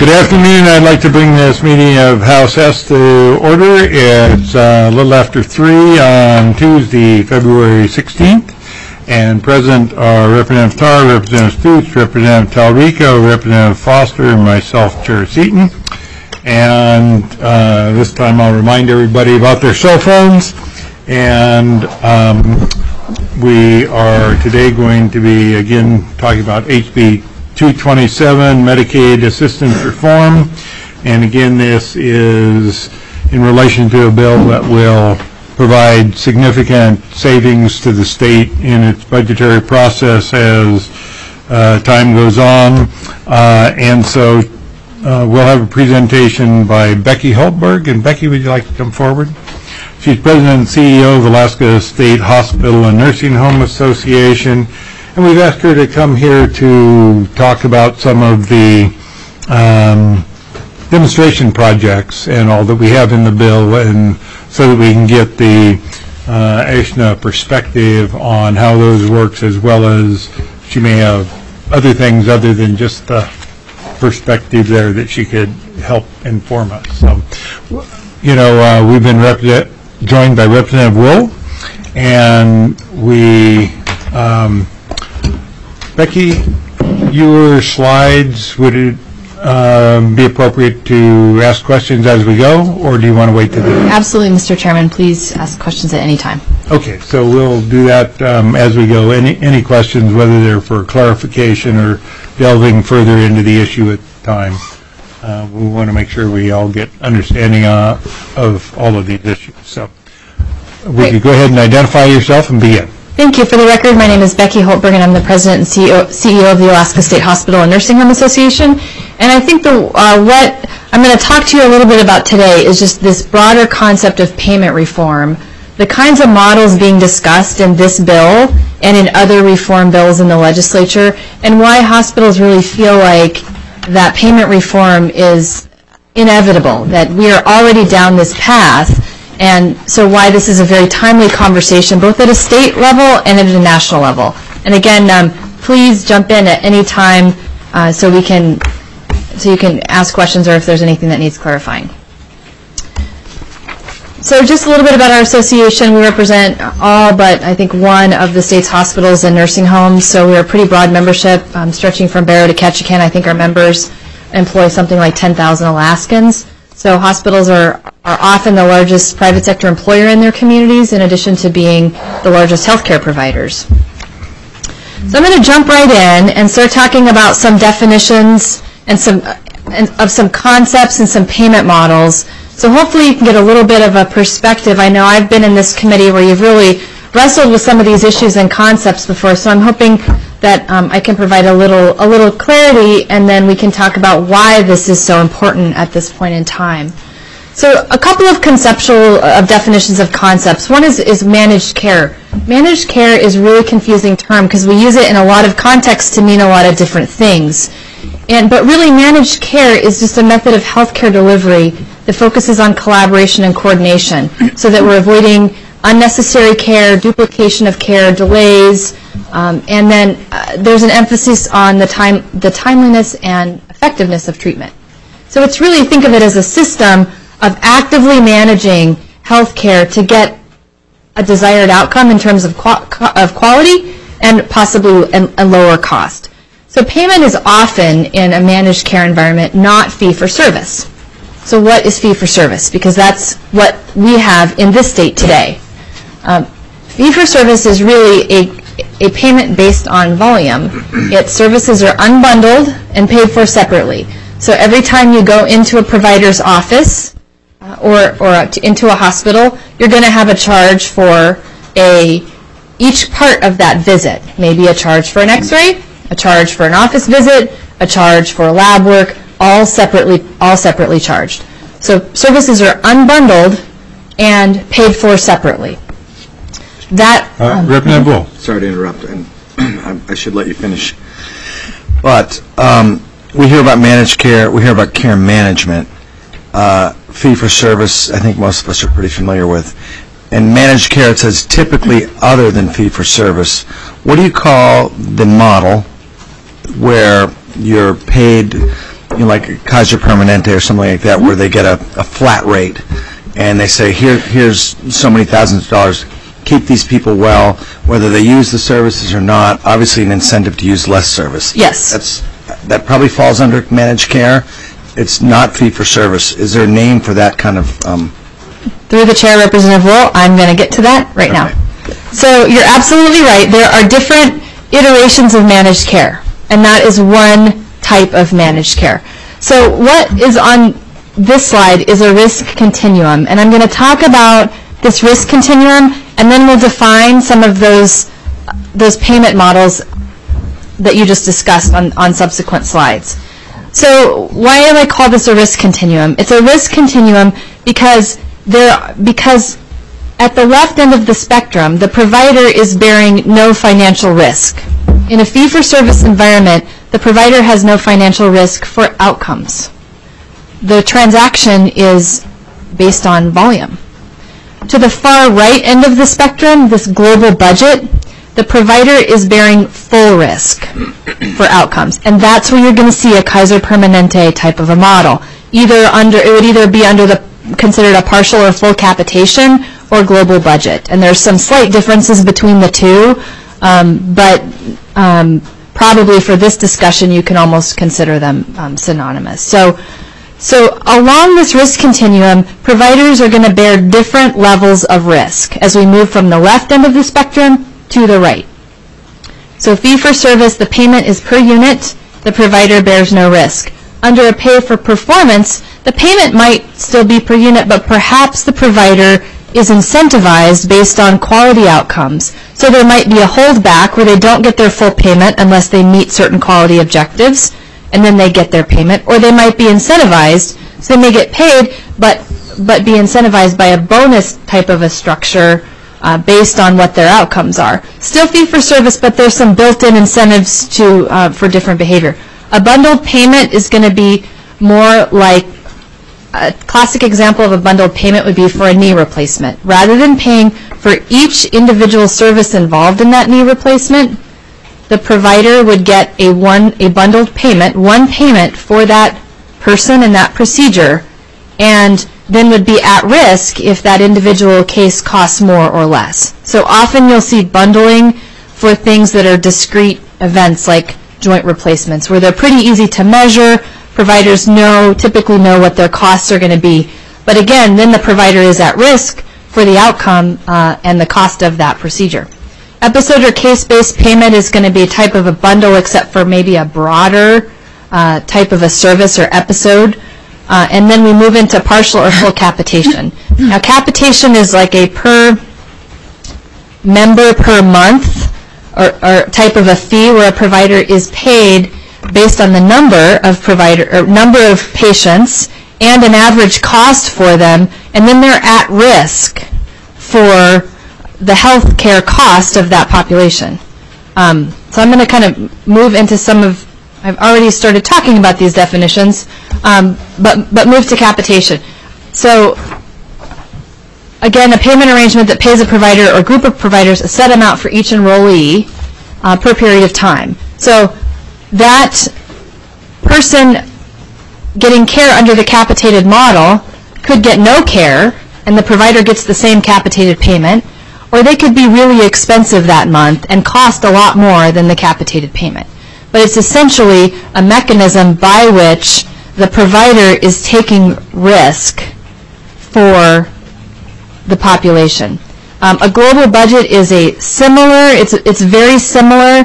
Good afternoon. I'd like to bring this meeting of House S to order. It's a little after 3 on Tuesday, February 16th. And present are Representative Tarr, Representative Stoots, Representative Talrico, Representative Foster, and myself, Chair Seaton. And this time I'll remind everybody about their cell phones. And we are today going to be, again, talking about HB 227, Medicaid Assistance Reform. And again, this is in relation to a bill that will provide significant savings to the state in its budgetary process as time goes on. And so we'll have a presentation by Becky Hultberg. And Becky, would you like to come forward? She's President and CEO of Alaska State Hospital and Nursing Home Association. And we've asked her to come here to talk about some of the demonstration projects and all that we have in the bill, and so that we can get the ASHNA perspective on how those works, as well as she may have other things other than just the perspective there that she could help inform us. So, you know, we've been joined by Representative Wool, and we Becky, your slides, would it be appropriate to ask questions as we go, or do you want to wait to the end? Absolutely, Mr. Chairman. Please ask questions at any time. Okay, so we'll do that as we go. Any questions, whether they're for clarification or delving further into the issue at the time. We want to make sure we all get understanding of all of these issues. So would you go ahead and identify yourself and begin? Thank you. For the record, my name is Becky Hultberg, and I'm the President and CEO of the Alaska State Hospital and Nursing Home Association. And I think what I'm going to talk to you a little bit about today is just this broader concept of payment reform, the kinds of models being discussed in this bill and in other reform bills in the legislature, and why hospitals really feel like that payment reform is inevitable, that we are already down this path. And so why this is a very timely conversation, both at a state level and at a national level. And again, please jump in at any time so you can ask questions, or if there's anything that needs clarifying. So just a little bit about our association. We represent all but I think one of the state's hospitals and nursing homes. So we're a pretty broad membership, stretching from Barrow to Ketchikan. I think our members employ something like 10,000 Alaskans. So hospitals are often the largest private sector employer in their communities, in addition to being the largest healthcare providers. So I'm going to jump right in and start talking about some definitions and some concepts and some payment models. So hopefully you can get a little bit of a perspective. I know I've been in this committee where you've really wrestled with some of these issues and concepts before, so I'm hoping that I can provide a little clarity, and then we can talk about why this is so important at this point in time. So a couple of conceptual definitions of concepts. One is managed care. Managed care is a really confusing term because we use it in a lot of contexts to mean a lot of different things. But really, managed care is just a method of healthcare delivery that focuses on collaboration and coordination, so that we're avoiding unnecessary care, duplication of care, delays, and then there's an emphasis on the timeliness and effectiveness of treatment. So it's really, think of it as a system of actively managing health care to get a desired outcome in terms of quality and possibly a lower cost. So payment is often, in a managed care environment, not fee-for-service. So what is fee-for-service? Because that's what we have in this state today. Fee-for-service is really a payment based on volume. Its services are unbundled and paid for separately. So every time you go into a provider's office or into a hospital, you're going to have a charge for each part of that visit. Maybe a charge for an x-ray, a charge for an office visit, a charge for lab work, all separately charged. So services are unbundled and paid for separately. Representative Wool. Sorry to interrupt, and I should let you finish. But we hear about managed care, we hear about care management. Fee-for-service, I think most of us are pretty familiar with. And managed care, it says typically other than fee-for-service. What do you call the model where you're paid like Kaiser Permanente or something like that, where they get a flat rate, and they say, here's so many thousands of dollars, keep these people well, whether they use the services or not, obviously an incentive to use less service. Yes. That probably falls under managed care. It's not fee-for-service. Is there a name for that kind of... Through the chair, Representative Wool, I'm going to get to that right now. So you're absolutely right. There are different iterations of managed care, and that is one type of managed care. So what is on this slide is a risk continuum, and I'm going to talk about this risk continuum, and then we'll define some of those payment models that you just discussed on subsequent slides. So why do I call this a risk continuum? It's a risk continuum because at the left end of the spectrum, the provider is bearing no financial risk. In a fee-for-service environment, the provider has no financial risk for outcomes. The transaction is based on volume. To the far right end of the spectrum, this global budget, the provider is bearing full risk for outcomes. And that's where you're going to see a Kaiser Permanente type of a model. It would either be considered a partial or full capitation or global budget. And there's some slight differences between the two, but probably for this discussion you can almost consider them synonymous. So along this risk continuum, providers are going to bear different levels of risk as we move from the left end of the spectrum to the right. So fee-for-service, the payment is per unit, the provider bears no risk. Under a pay-for-performance, the payment might still be per unit, but perhaps the provider is incentivized based on quality outcomes. So there might be a holdback where they don't get their full payment unless they meet certain quality objectives, and then they get their payment. Or they might be incentivized, so they may get paid, but be incentivized by a bonus type of a structure based on what their outcomes are. Still fee-for-service, but there's some built-in incentives for different behavior. A bundled payment is going to be more like a classic example of a bundled payment would be for a knee replacement. Rather than paying for each individual service involved in that knee replacement, the provider would get a bundled payment, one payment for that person and that procedure, and then would be at risk if that individual case costs more or less. So often you'll see bundling for things that are discrete events like joint replacements, where they're pretty easy to measure. Providers typically know what their costs are going to be. But again, then the provider is at risk for the outcome and the cost of that procedure. Episode or case-based payment is going to be a type of a bundle except for maybe a broader type of a service or episode. And then we move into partial or full capitation. Now capitation is like a per member per month or type of a fee where a provider is paid based on the number of patients and an average cost for them, and then they're at risk for the health care cost of that population. So I'm going to kind of move into I've already started talking about these definitions, but move to capitation. So again, a payment arrangement that pays a provider or group of providers a set amount for each enrollee per period of time. So that person getting care under the capitated model could get no care and the provider gets the same capitated payment, or they could be really expensive that month and cost a lot more than the capitated payment. But it's essentially a mechanism by which the provider is taking risk for the population. A global budget is it's very similar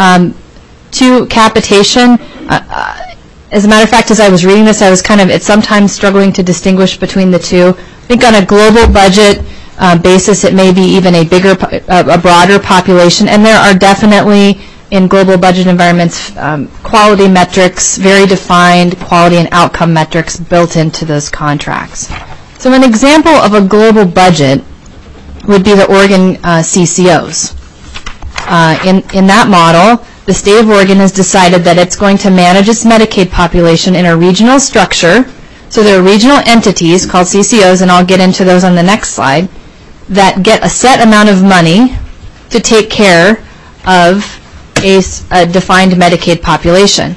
to capitation. As a matter of fact, as I was reading this, I was sometimes struggling to distinguish between the two. I think on a global budget basis, it may be even a broader population, and there are definitely in global budget environments quality metrics, very defined quality and outcome metrics built into those contracts. So an example of a global budget would be the Oregon CCOs. In that model, the state of Oregon has decided that it's going to manage its Medicaid population in a regional structure. So there are regional entities called CCOs, and I'll get into those on the next slide, that get a set amount of money to take care of a defined Medicaid population.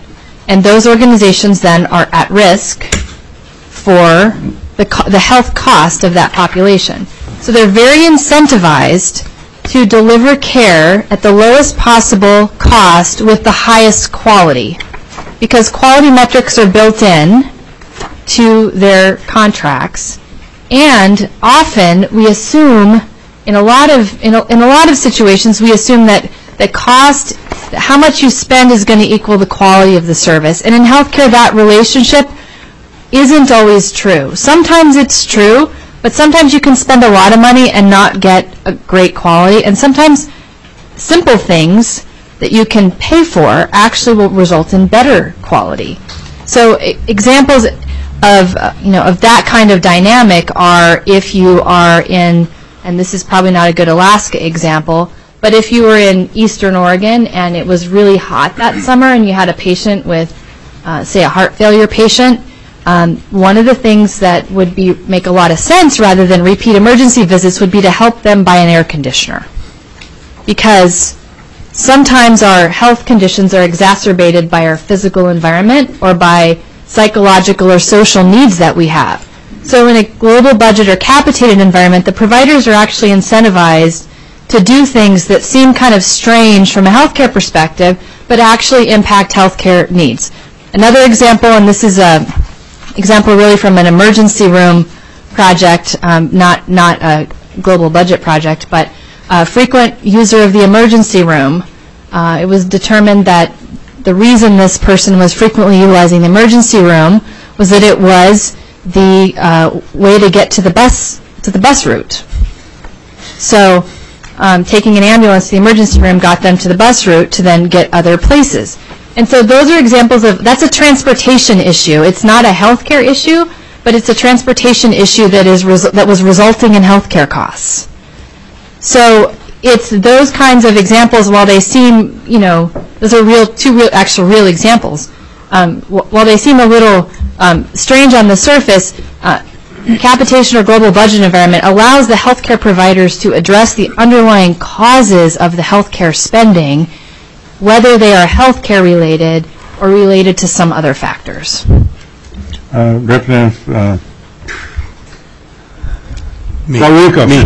And those organizations then are at risk for the health cost of that population. So they're very incentivized to deliver care at the lowest possible cost with the highest quality, because quality metrics are built in to their contracts. And often we assume, in a lot of situations, we assume that the cost, how much you spend is going to equal the quality of the service. And in healthcare, that relationship isn't always true. Sometimes it's true, but sometimes you can spend a lot of money and not get a great quality. And sometimes simple things that you can pay for actually will result in better quality. So examples of that kind of dynamic are if you are in, and this is probably not a good Alaska example, but if you were in Eastern Oregon and it was really hot that summer and you had a patient with, say, a heart failure patient, one of the things that would make a lot of sense rather than repeat emergency visits would be to help them buy an air conditioner. Because sometimes our health conditions are exacerbated by our physical environment or by psychological or social needs that we have. So in a global budget or capitated environment, the providers are actually incentivized to do things that seem kind of strange from a healthcare perspective, but actually impact healthcare needs. Another example, and this is an example really from an emergency room project, not a global budget project, but a frequent user of the emergency room. It was determined that the reason this person was frequently utilizing the emergency room was that it was the way to get to the bus route. So taking an ambulance to the emergency room got them to the bus route to then get other places. And so those are examples of, that's a transportation issue. It's not a healthcare issue, but it's a transportation issue that was resulting in healthcare costs. So it's those kinds of examples, while they seem, those are two real examples. While they seem a little strange on the surface, capitation or global budget environment allows the healthcare providers to address the underlying causes of the healthcare spending, whether they are healthcare related or related to some other factors. Representative Florico. Me.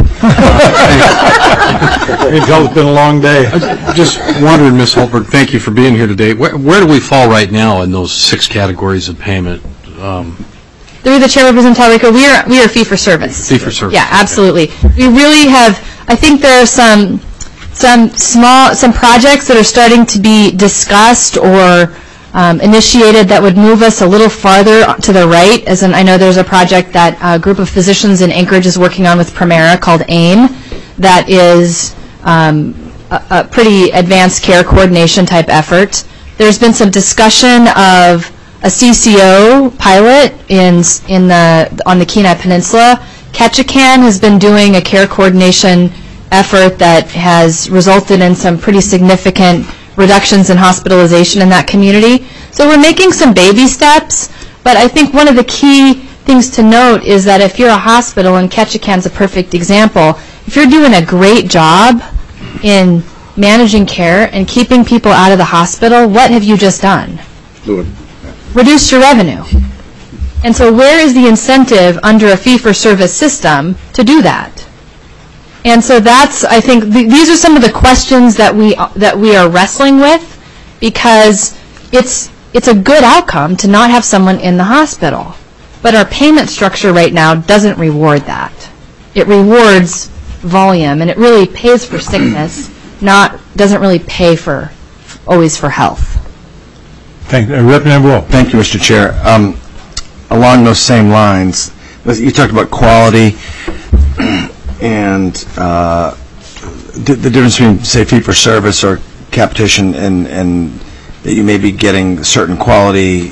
It's been a long day. I just wondered, Ms. Holbert, thank you for being here today. Where do we fall right now in those 6 categories of payment? Through the Chair, Representative Talrico, we are fee for service. Fee for service. Yeah, absolutely. We really have. I think there are some projects that are starting to be discussed or initiated that would move us a little farther to the right. As in, I know there's a project that a group of physicians in Anchorage is working on with Premera called AIM, that is a pretty advanced care coordination type effort. There's been some discussion of a CCO pilot on the Kenai Peninsula. Ketchikan has been doing a care coordination effort that has resulted in some pretty significant reductions in hospitalization in that community. So we're making some baby steps, but I think one of the key things to note is that if you're a hospital, and Ketchikan's a perfect example, if you're doing a great job in managing care and keeping people out of the hospital, what have you just done? Reduced your revenue. And so where is the incentive under a fee-for-service system to do that? And so that's, I think, these are some of the questions that we are wrestling with, because it's a good outcome to not have someone in the hospital. But our payment structure right now doesn't reward that. It rewards volume, and it really pays for sickness, doesn't really pay always for health. Thank you. Representative Wolf. Thank you, Mr. Chair. Along those same lines, you talked about quality and the difference between, say, fee-for-service or capitation and that you may be getting certain quality,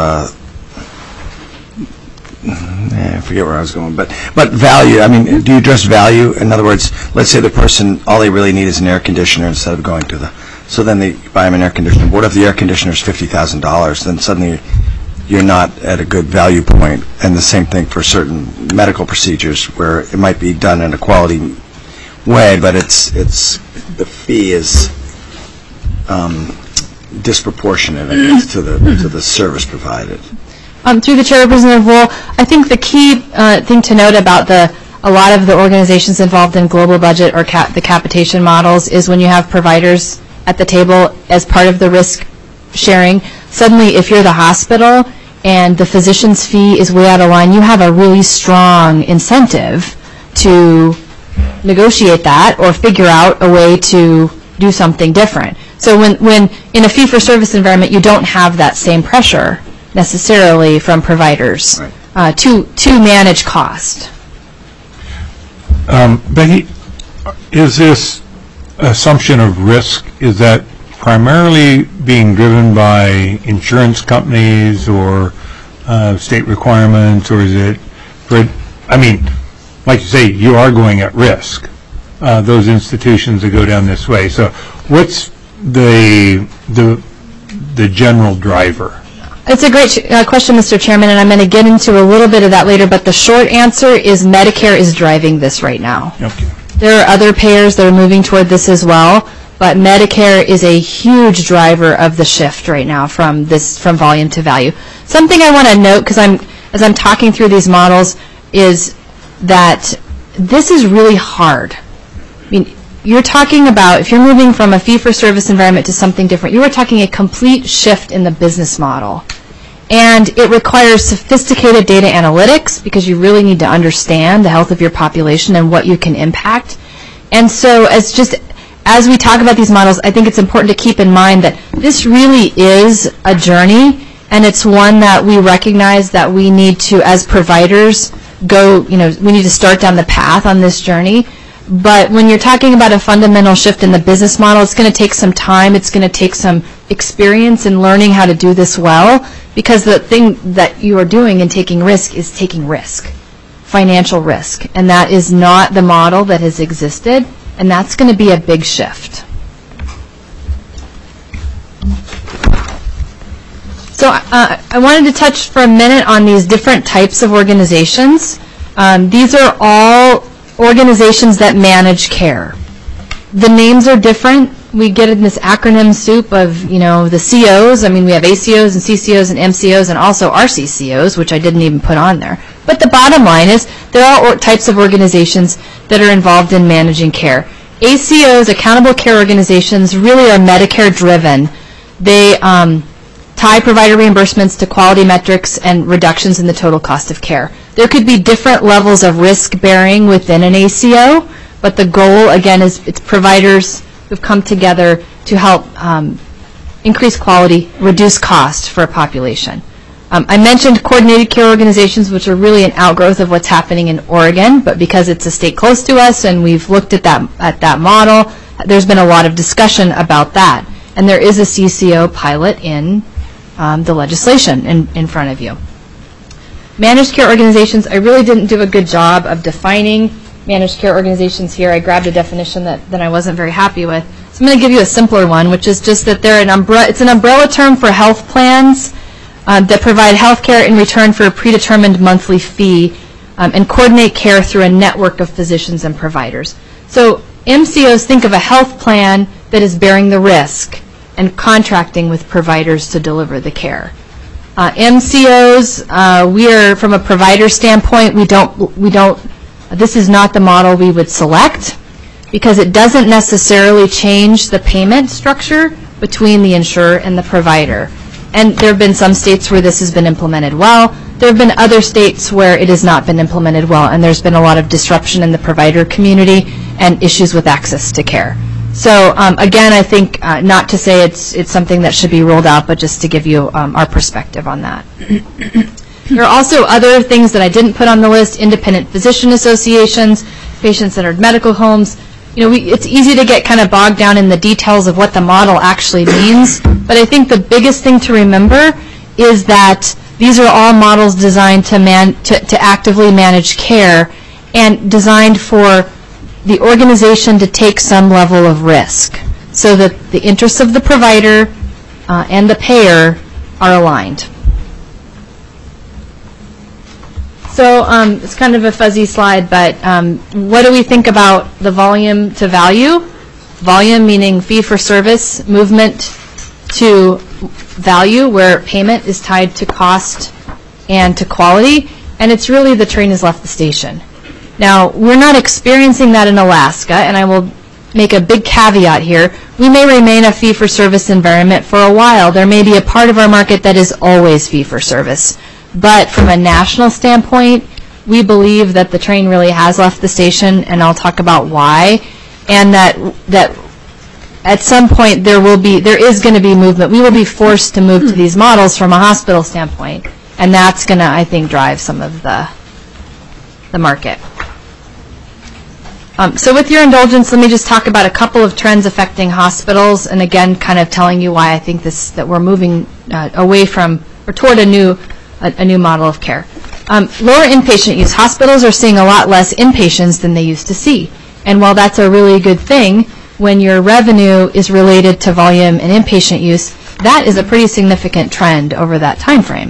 I forget where I was going, but value. I mean, do you address value? In other words, let's say the person, all they really need is an air conditioner instead of going to so then they buy them an air conditioner. What if the air conditioner is $50,000? Then suddenly you're not at a good value point. And the same thing for certain medical procedures where it might be done in a quality way, but the fee is disproportionate, I guess, to the service provided. Through the Chair, Representative Wool, I think the key thing to note about a lot of the organizations involved in global budget or the capitation models is when you have providers at the table as part of the risk sharing, suddenly if you're the hospital and the physician's fee is way out of line, you have a really strong incentive to negotiate that or figure out a way to do something different. So when in a fee-for-service environment, you don't have that same pressure necessarily from providers to manage cost. Becky, is this assumption of risk, is that primarily being driven by insurance companies or state requirements, or is it, I mean, like you say, you are going at risk, those institutions that go down this way. So what's the general driver? It's a great question, Mr. Chairman, and I'm going to get into a little bit of that later, but the short answer is Medicare is driving this right now. Okay. There are other payers that are moving toward this as well, but Medicare is a huge driver of the shift right now from volume to value. Something I want to note, because as I'm talking through these models, is that this is really hard. I mean, you're talking about, if you're moving from a fee-for-service environment to something different, you are talking a complete shift in the business model. And it requires sophisticated data analytics because you really need to understand the health of your population and what you can impact. And so as we talk about these models, I think it's important to keep in mind that this really is a journey, and it's one that we recognize that we need to, as providers, we need to start down the path on this journey. But when you're talking about a fundamental shift in the business model, it's going to take some time. It's going to take some experience in learning how to do this well, because the thing that you are doing in taking risk is taking risk, financial risk. And that is not the model that has existed, and that's going to be a big shift. So I wanted to touch for a minute on these different types of organizations. These are all organizations that manage care. The names are different. We get in this acronym soup of, the COs. I mean, we have ACOs and CCOs and MCOs and also RCCOs, which I didn't even put on there. But the bottom line is there are types of organizations that are involved in managing care. ACOs, accountable care organizations, really are Medicare driven. They tie provider reimbursements to quality metrics and reductions in the total cost of care. There could be different levels of risk bearing within an ACO, but the goal, again, is it's providers who've come together to help increase quality, reduce cost for a population. I mentioned coordinated care organizations, which are really an outgrowth of what's happening in Oregon, but because it's a state close to us and we've looked at that model, there's been a lot of discussion about that. And there is a CCO pilot in the legislation in front of you. Managed care organizations, I really didn't do a good job of defining managed care organizations here. I grabbed a definition that I wasn't very happy with. So I'm going to give you a simpler one, which is just that it's an umbrella term for health plans that provide health care in return for a predetermined monthly fee and coordinate care through a network of physicians and providers. So MCOs think of a health plan that is bearing the risk and contracting with providers to deliver the care. MCOs, we are, from a provider standpoint, this is not the model we would select because it doesn't necessarily change the payment structure between the insurer and the provider. And there have been some states where this has been implemented well. There have been other states where it has not been implemented well, and there's been a lot of disruption in the provider community and issues with access to care. So again, I think not to say it's something that should be rolled out, but just to give you our perspective on that. There are also other things that I didn't put on the list: independent physician associations, patient-centered medical homes. It's easy to get kind of bogged down in the details of what the model actually means, but I think the biggest thing to remember is that these are all models designed to actively manage care and designed for the organization to take some level of risk so that the interests of the provider and the payer are aligned. So it's kind of a fuzzy slide, but what do we think about the volume to value? Volume meaning fee for service movement to value, where payment is tied to cost and to quality, and it's really the train has left the station. Now, we're not experiencing that in Alaska, and I will make a big caveat here. We may remain a fee-for-service environment for a while. There may be a part of our market that is always fee-for-service. But from a national standpoint, we believe that the train really has left the station, and I'll talk about why, and that at some point there is going to be movement. We will be forced to move to these models from a hospital standpoint, and that's going to, I think, drive some of the market. So with your indulgence, let me just talk about a couple of trends affecting hospitals, and again, kind of telling you why I think that we're moving away from or toward a new model of care. Lower inpatient use. Hospitals are seeing a lot less inpatients than they used to see, and while that's a really good thing, when your revenue is related to volume and inpatient use, that is a pretty significant trend over that time frame.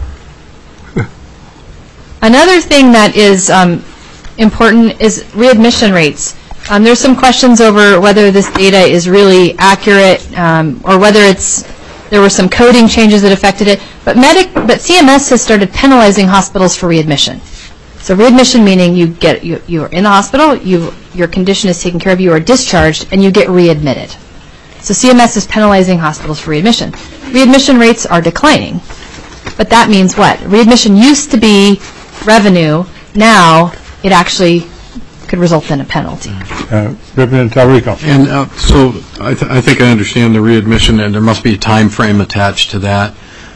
Another thing that is important is readmission rates. There's some questions over whether this data is really accurate or whether there were some coding changes that affected it. But CMS has started penalizing hospitals for readmission. So readmission meaning you are in the hospital, your condition is taken care of, you are discharged, and you get readmitted. So CMS is penalizing hospitals for readmission. Readmission rates are declining. But that means what? Readmission used to be revenue. Now it actually could result in a penalty. Representative Talrico. And so I think I understand the readmission, and there must be a time frame attached to that.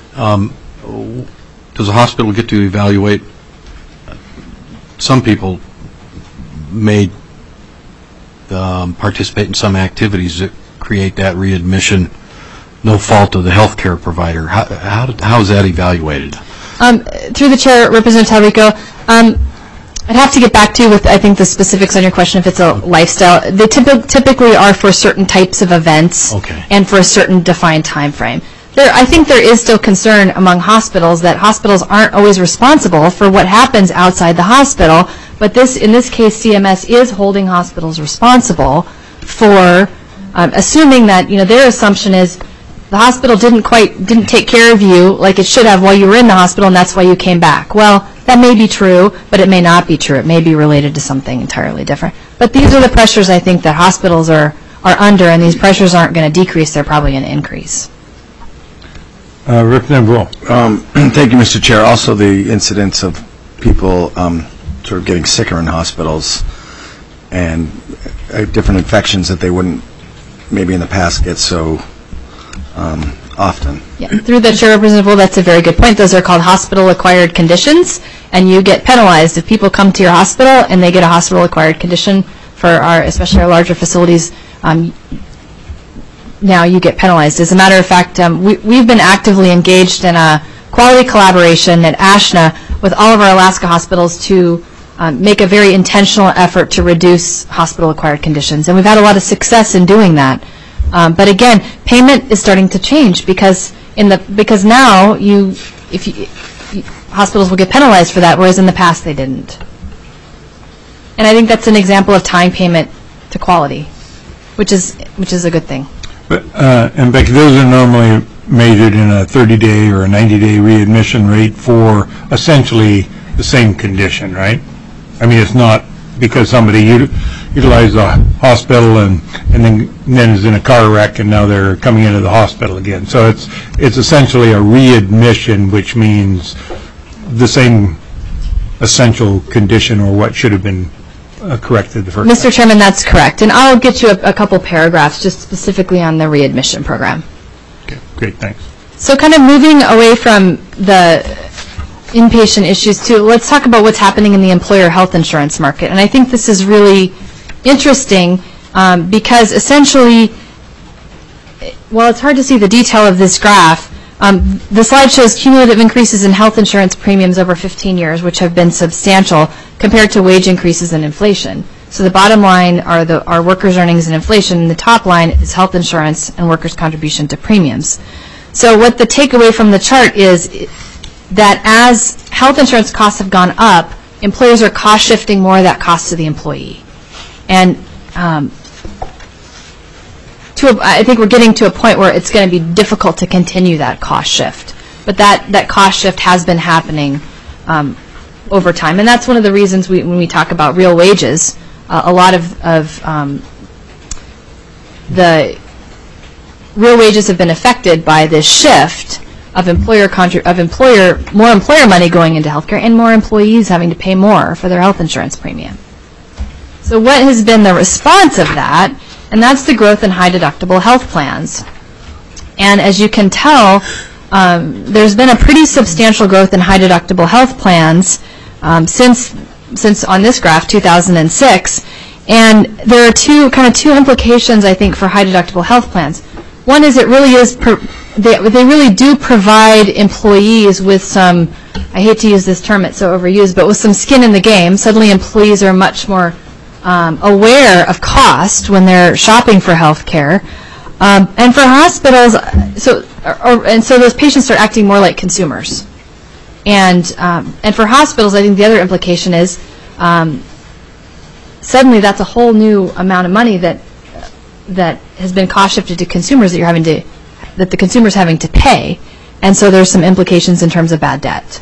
Does a hospital get to evaluate? Some people may participate in some activities that create that readmission, no fault of the healthcare provider. How is that evaluated? Through the chair, Representative Talrico, I'd have to get back to you with, I think, the specifics on your question if it's a lifestyle. They typically are for certain types of events and for a certain defined time frame. I think there is still concern among hospitals that hospitals aren't always responsible for what happens outside the hospital, but in this case, CMS is holding hospitals responsible for assuming that, their assumption is the hospital didn't take care of you like it should have while you were in the hospital, and that's why you came back. Well, that may be true, but it may not be true. It may be related to something entirely different. But these are the pressures I think that hospitals are under, and these pressures aren't going to decrease. They're probably going to increase. Representative Bull. Thank you, Mr. Chair. Also, the incidence of people sort of getting sicker in hospitals and different infections that they wouldn't maybe in the past get so often. Yeah. Through the chair, Representative Bull, that's a very good point. Those are called hospital-acquired conditions, and you get penalized if people come to your hospital and they get a hospital-acquired condition for especially our larger facilities. Now you get penalized. As a matter of fact, we've been actively engaged in a quality collaboration at ASHNA with all of our Alaska hospitals to make a very intentional effort to reduce hospital-acquired conditions, and we've had a lot of success in doing that. But again, payment is starting to change because now hospitals will get penalized for that, whereas in the past they didn't. And I think that's an example of tying payment to quality, which is a good thing. But, and Becky, those are normally measured in a 30-day or a 90-day readmission rate for essentially the same condition, right? I mean, it's not because somebody utilized the hospital and then is in a car wreck and now they're coming into the hospital again. So it's essentially a readmission, which means the same essential condition or what should have been corrected the first Mr. Chairman, that's correct. And I'll get you a couple paragraphs just specifically on the readmission program. Okay, great, thanks. So kind of moving away from the inpatient issues to, let's talk about what's happening in the employer health insurance market. And I think this is really interesting because essentially, well, it's hard to see the detail of this graph. The slide shows cumulative increases in health insurance premiums over 15 years, which have been substantial compared to wage increases and inflation. So the bottom line are workers' earnings and inflation, and the top line is health insurance and workers' contribution to premiums. So what the takeaway from the chart is that as health insurance costs have gone up, employers are cost shifting more of that cost to the employee. And to I think we're getting to a point where it's going to be difficult to continue that cost shift. But that cost shift has been happening over time, and that's one of the reasons when we talk about real wages, a lot of the real wages have been affected by this shift of more employer money going into healthcare and more employees having to pay more for their health insurance premium. So what has been the response of that? And that's the growth in high deductible health plans. And as you can tell, there's been a pretty substantial growth in high deductible health plans since on this graph 2006. And there are two implications, I think, for high deductible health plans. One is it really is they really do provide employees with some, I hate to use this term, it's so overused, but with some skin in the game. Suddenly employees are much more aware of cost when they're shopping for health care. And for hospitals, so those patients start acting more like consumers. And for hospitals, I think the other implication is suddenly that's a whole new amount of money that has been cost shifted to consumers that the consumer's having to pay, and so there's some implications in terms of bad debt.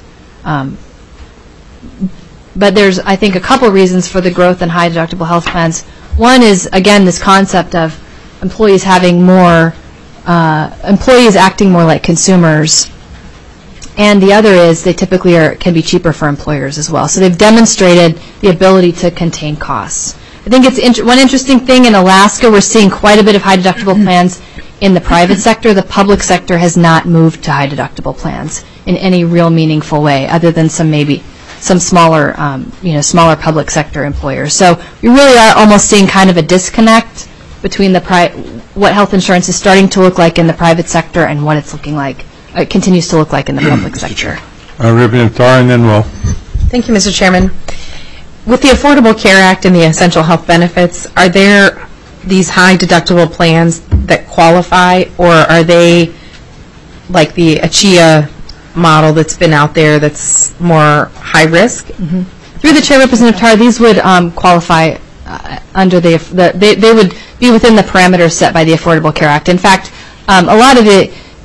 But there's, I think, a couple reasons for the growth in high deductible health plans. One is, again, this concept of employees acting more like consumers, and the other is they typically can be cheaper for employers as well. So they've demonstrated the ability to contain costs. I think it's one interesting thing in Alaska, we're seeing quite a bit of high deductible plans in the private sector. The public sector has not moved to high deductible plans in any real meaningful way, other than some smaller, smaller public sector employers. So we really are almost seeing kind of a disconnect between what health insurance is starting to look like in the private sector and what it's looking like, it continues to look like in the public sector. Representative Tarr, and then we'll. Thank you, Mr. Chairman. With the Affordable Care Act and the essential health benefits, are there these high deductible plans that qualify, or are they like the ACHIA model that's been out there that's more high risk? Mm-hmm. Through the Chair, Representative Tarr, these would qualify under they would be within the parameters set by the Affordable Care Act. In fact, a lot of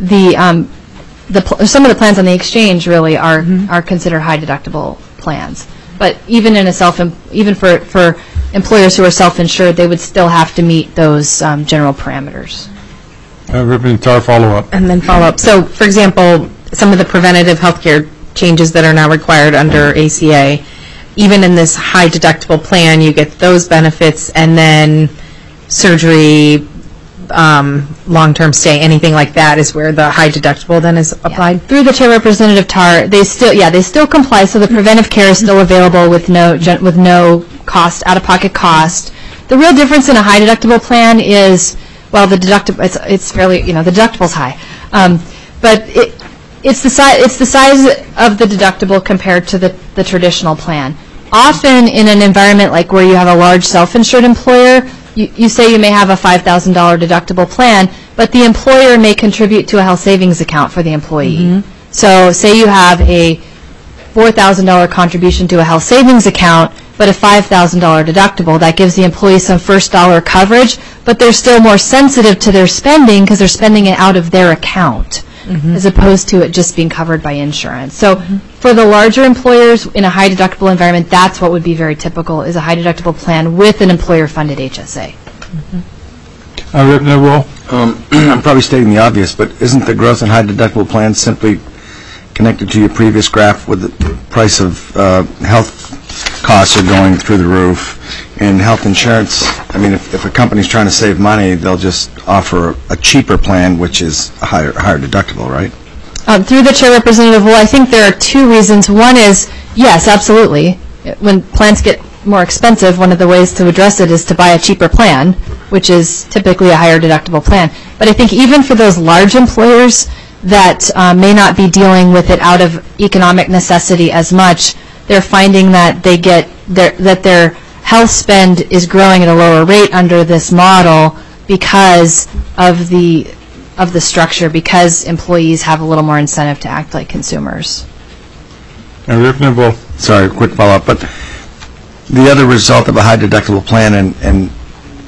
some of the plans on the exchange really are considered high deductible plans. But even even for employers who are self-insured, they would still have to meet those general parameters. Representative Tarr, follow up. And then follow up. So, for example, some of the preventative health care changes that are now required under ACA, even in this high deductible plan, you get those benefits, and then surgery, long-term stay, anything like that is where the high deductible then is applied? Yeah. Through the Chair, Representative Tarr, they still comply, so the preventive care is still available with no cost, out-of-pocket cost. The real difference in a high deductible plan is, well, the deductible, it's fairly, the deductible's high. But it's the size of the deductible compared to the traditional plan. Often in an environment like where you have a large self-insured employer, you say you may have a $5,000 deductible plan, but the employer may contribute to a health savings account for the employee. Mm-hmm. So say you have a $4,000 contribution to a health savings account, but a $5,000 deductible. That gives the employee some first dollar coverage, but they're still more sensitive to their spending because they're spending it out of their account, as opposed to it just being covered by insurance. So for the larger employers in a high deductible environment, that's what would be very typical, is a high deductible plan with an employer-funded HSA. Representative Wall. I'm probably stating the obvious, but isn't the growth in high deductible plans simply connected to your previous graph with the price of health costs are going through the roof? In health insurance, I mean, if a company's trying to save money, they'll just offer a cheaper plan, which is a higher deductible, right? Through the Chair, Representative Wool, I think there are two reasons. One is, yes, absolutely. When plans get more expensive, one of the ways to address it is to buy a cheaper plan, which is typically a higher deductible plan. But I think even for those large employers that may not be dealing with it out of economic necessity as much, they're finding that their health spend is growing at a lower rate under this model because of the structure, because employees have a little more incentive to act like consumers. Representative Wall. Sorry, quick follow-up, but the other result of a high deductible plan, and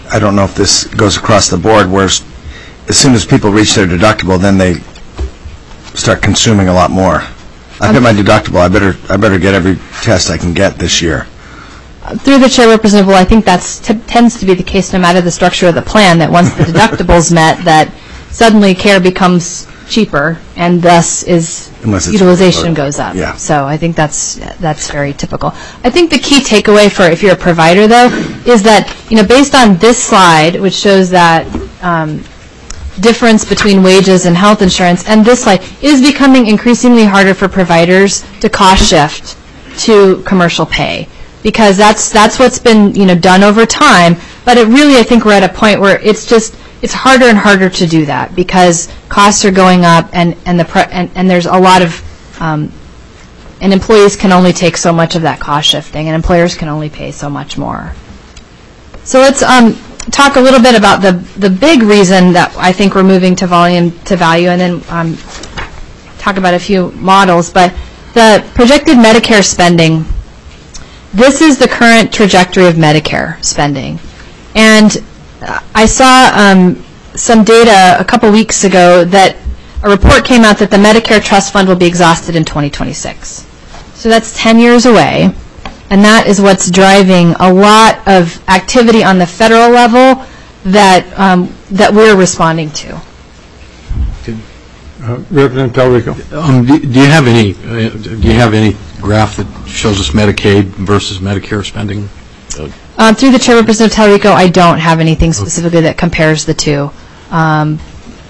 I don't know if this goes across the board, where as soon as people reach their deductible, then they start consuming a lot more. I've hit my deductible. I better get every test I can get this year. Through the chair, Representative Wool, I think that tends to be the case no matter the structure of the plan, that once the deductible's met, that suddenly care becomes cheaper, and thus utilization goes up. Yeah. So I think that's very typical. I think the key takeaway for if you're a provider, though, is that, based on this slide, which shows that difference between wages and health insurance, and this slide, it is becoming increasingly harder for providers to cost shift to commercial pay, because that's what's been done over time. But it really, I think we're at a point where it's harder and harder to do that, because costs are going up, and there's a lot of and employees can only take so much of that cost shifting, and employers can only pay so much more. So let's talk a little bit about the big reason that I think we're moving to volume to value, and then talk about a few models. But the projected Medicare spending, this is the current trajectory of Medicare spending. And I saw some data a couple weeks ago that a report came out that the Medicare Trust Fund will be exhausted in 2026. So that's 10 years away. And that is what's driving a lot of activity on the federal level that we're responding to. Representative Talrico. Do you have any graph that shows us Medicaid versus Medicare spending? Through the chair, Representative Talrico, I don't have anything specifically that compares the two. I'm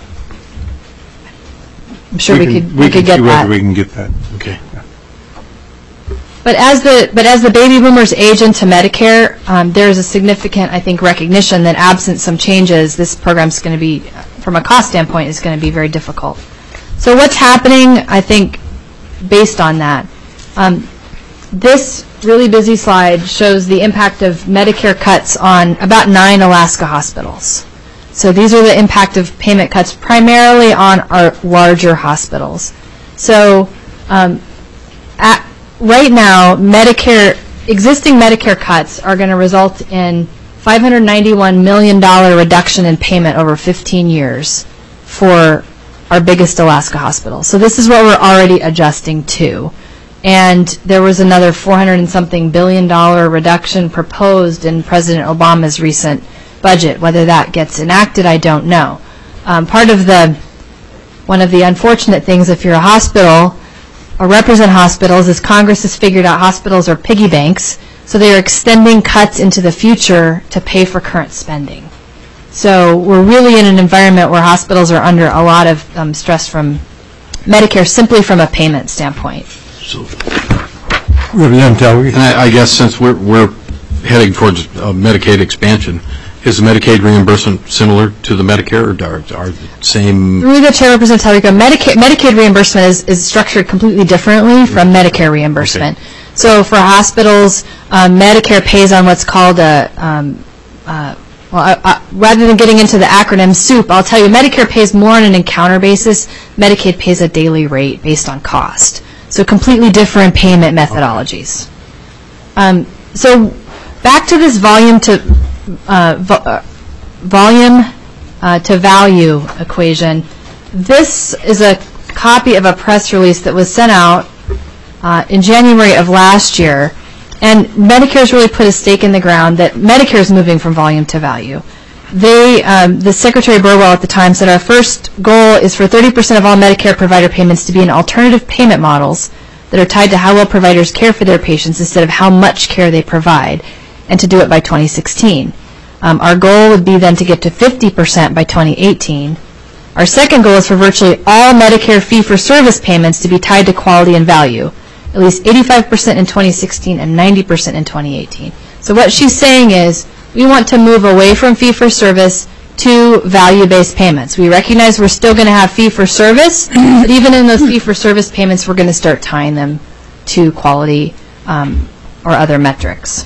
sure we could get that. We can get that. Okay. But as the baby boomers age into Medicare, there is a significant, I think, recognition that absent some changes, this program's going to be, from a cost standpoint, is going to be very difficult. So what's happening, I think, based on that? This really busy slide shows the impact of Medicare cuts on about 9 Alaska hospitals. So these are the impact of payment cuts primarily on our larger hospitals. So right now, existing Medicare cuts are going to result in $591 million reduction in payment over 15 years for our biggest Alaska hospitals. So this is what we're already adjusting to. And there was another $400-something billion reduction proposed in President Obama's recent budget. Whether that gets enacted, I don't know. One of the unfortunate things, if you're a hospital or represent hospitals, is Congress has figured out hospitals are piggy banks, so they are extending cuts into the future to pay for current spending. So we're really in an environment where hospitals are under a lot of stress from Medicare, simply from a payment standpoint. So, Representative Talrico. and I guess since we're heading towards Medicaid expansion, is the Medicaid reimbursement similar to the Medicare, or are the same? Through the chair, Representative Talrico, Medicaid reimbursement is structured completely differently from Medicare reimbursement. Okay. So for hospitals, Medicare pays on what's called rather than getting into the acronym soup, I'll tell you, Medicare pays more on an encounter basis. Medicaid pays a daily rate based on cost. So completely different payment methodologies. Okay. So back to this volume to value equation. This is a copy of a press release that was sent out in January of last year, and Medicare's really put a stake in the ground that Medicare is moving from volume to value. The Secretary Burwell at the time said our first goal is for 30% of all Medicare provider payments to be in alternative payment models that are tied to how well providers care for their patients instead of how much care they provide, and to do it by 2016. Our goal would be then to get to 50% by 2018. Our second goal is for virtually all Medicare fee-for-service payments to be tied to quality and value, at least 85% in 2016 and 90% in 2018. So what she's saying is we want to move away from fee-for-service to value-based payments. We recognize we're still going to have fee-for-service, but even in those fee-for-service payments, we're going to start tying them to quality or other metrics.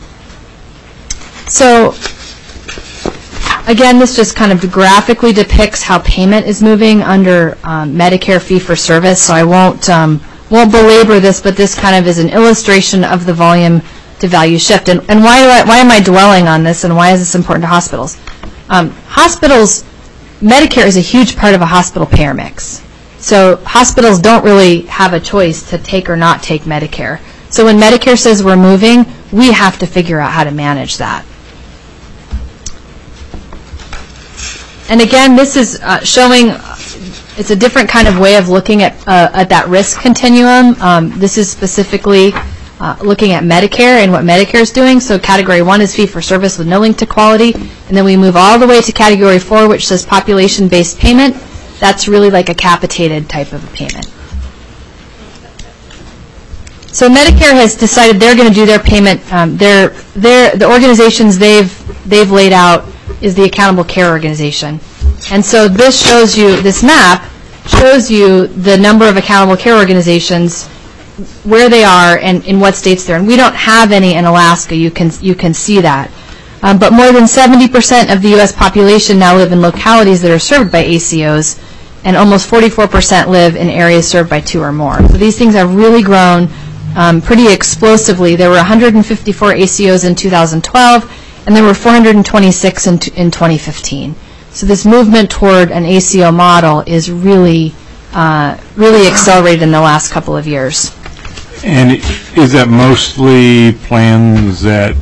So again, this just kind of graphically depicts how payment is moving under Medicare fee-for-service. So I won't belabor this, but this kind of is an illustration of the volume value shift. And why am I dwelling on this, and why is this important to hospitals? Hospitals, Medicare is a huge part of a hospital payer mix. So hospitals don't really have a choice to take or not take Medicare. So when Medicare says we're moving, we have to figure out how to manage that. And again, this is showing, it's a different kind of way of looking at that risk continuum. This is specifically looking at Medicare and what Medicare is doing. So Category 1 is fee-for-service with no link to quality. And then we move all the way to Category 4, which says population-based payment. That's really like a capitated type of a payment. So Medicare has decided they're going to do their payment. The organizations they've laid out is the Accountable Care Organization. And so this shows you, this map shows you the number of accountable care organizations, where they are, and in what states they're in. We don't have any in Alaska. You can see that. But more than 70% of the U.S. population now live in localities that are served by ACOs, and almost 44% live in areas served by 2 or more. So these things have really grown pretty explosively. There were 154 ACOs in 2012, and there were 426 in 2015. So this movement toward an ACO model is really accelerated in the last couple of years. And is that mostly plans that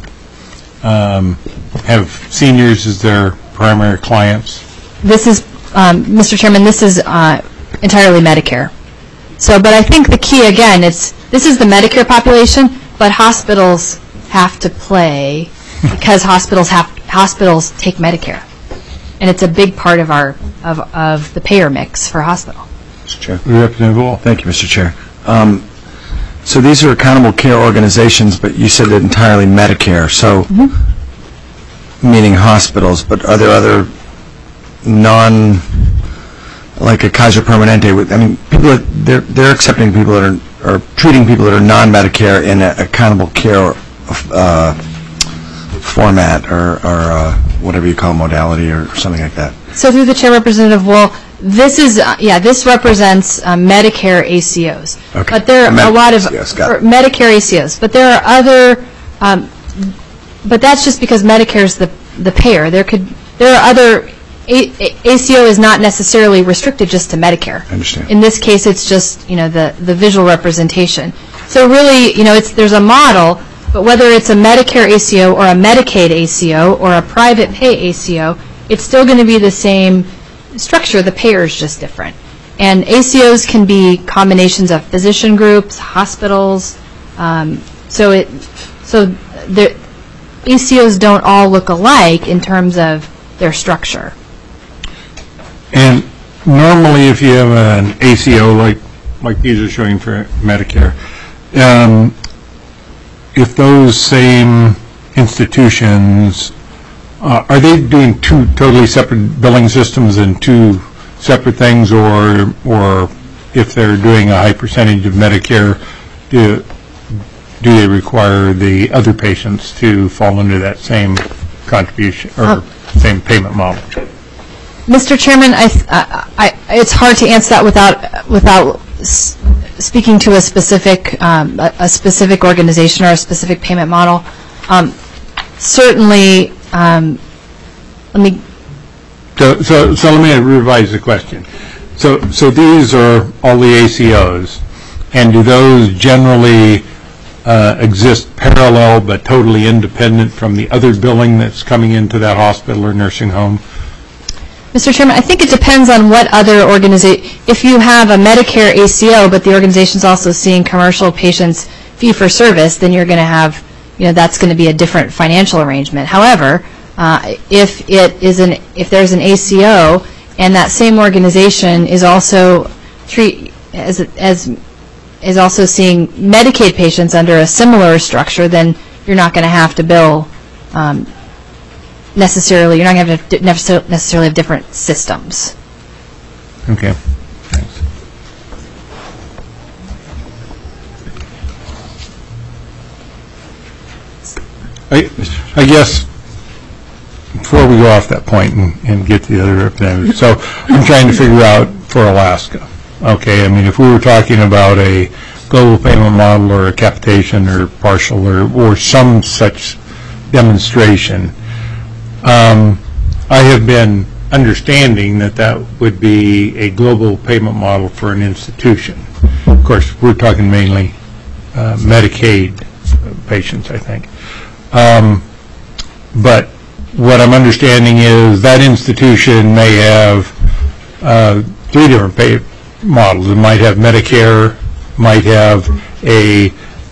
have seniors as their primary clients? This is, Mr. Chairman, this is entirely Medicare. So, but I think the key, again, this is the Medicare population, but hospitals have to play because hospitals take Medicare, and it's a big part of of the payer mix for hospital. Mr. Chair. Representative Wall. Thank you, Mr. Chair. So these are accountable care organizations, but you said that entirely Medicare. So, meaning hospitals, but are there other like a Kaiser Permanente? I mean, people they're accepting people that are treating people that are non-Medicare in an accountable care format or whatever you call modality or something like that. So through the chair, Representative Wool, this is this represents Medicare ACOs. Okay. But there are a lot of Medicare ACOs. But there are other, but that's just because Medicare is the payer. There are other. ACO is not necessarily restricted just to Medicare. I understand. In this case, it's just the visual representation. So really, there's a model, but whether it's a Medicare ACO or a Medicaid ACO or a private pay ACO, it's still going to be the same structure. The payer is just different. And ACOs can be combinations of physician groups, hospitals. So the ACOs don't all look alike in terms of their structure. And normally, if you have an ACO like these are showing for Medicare, if those same institutions are they doing 2 totally separate billing systems and 2 separate things, or if they're doing a high percentage of Medicare, do they require the other patients to fall under that same contribution or same payment model? Mr. Chairman, it's hard to answer that without speaking to a specific organization or a specific payment model. Certainly, let me. So let me revise the question. So these are all the ACOs, and do those generally exist parallel but totally independent from the other billing that's coming into that hospital or nursing home? Mr. Chairman, I think it depends on what other organization. If you have a Medicare ACO, but the organization's also seeing commercial patients fee-for-service, then you're going to have, that's going to be a different financial arrangement. However, if there's an ACO and that same organization is also is also seeing Medicaid patients under a similar structure, then you're not going to have to bill. Necessarily, you're not going to have to necessarily have different systems. Okay, thanks. I guess before we go off that point and get to the other representatives, so I'm trying to figure out for Alaska. Okay, I mean, if we were talking about a global payment model or a capitation or partial or some such demonstration. I have been understanding that would be a global payment model for an institution. Of course, we're talking mainly Medicaid patients, I think. But what I'm understanding is that institution may have 3 different pay models. It might have Medicare, might have a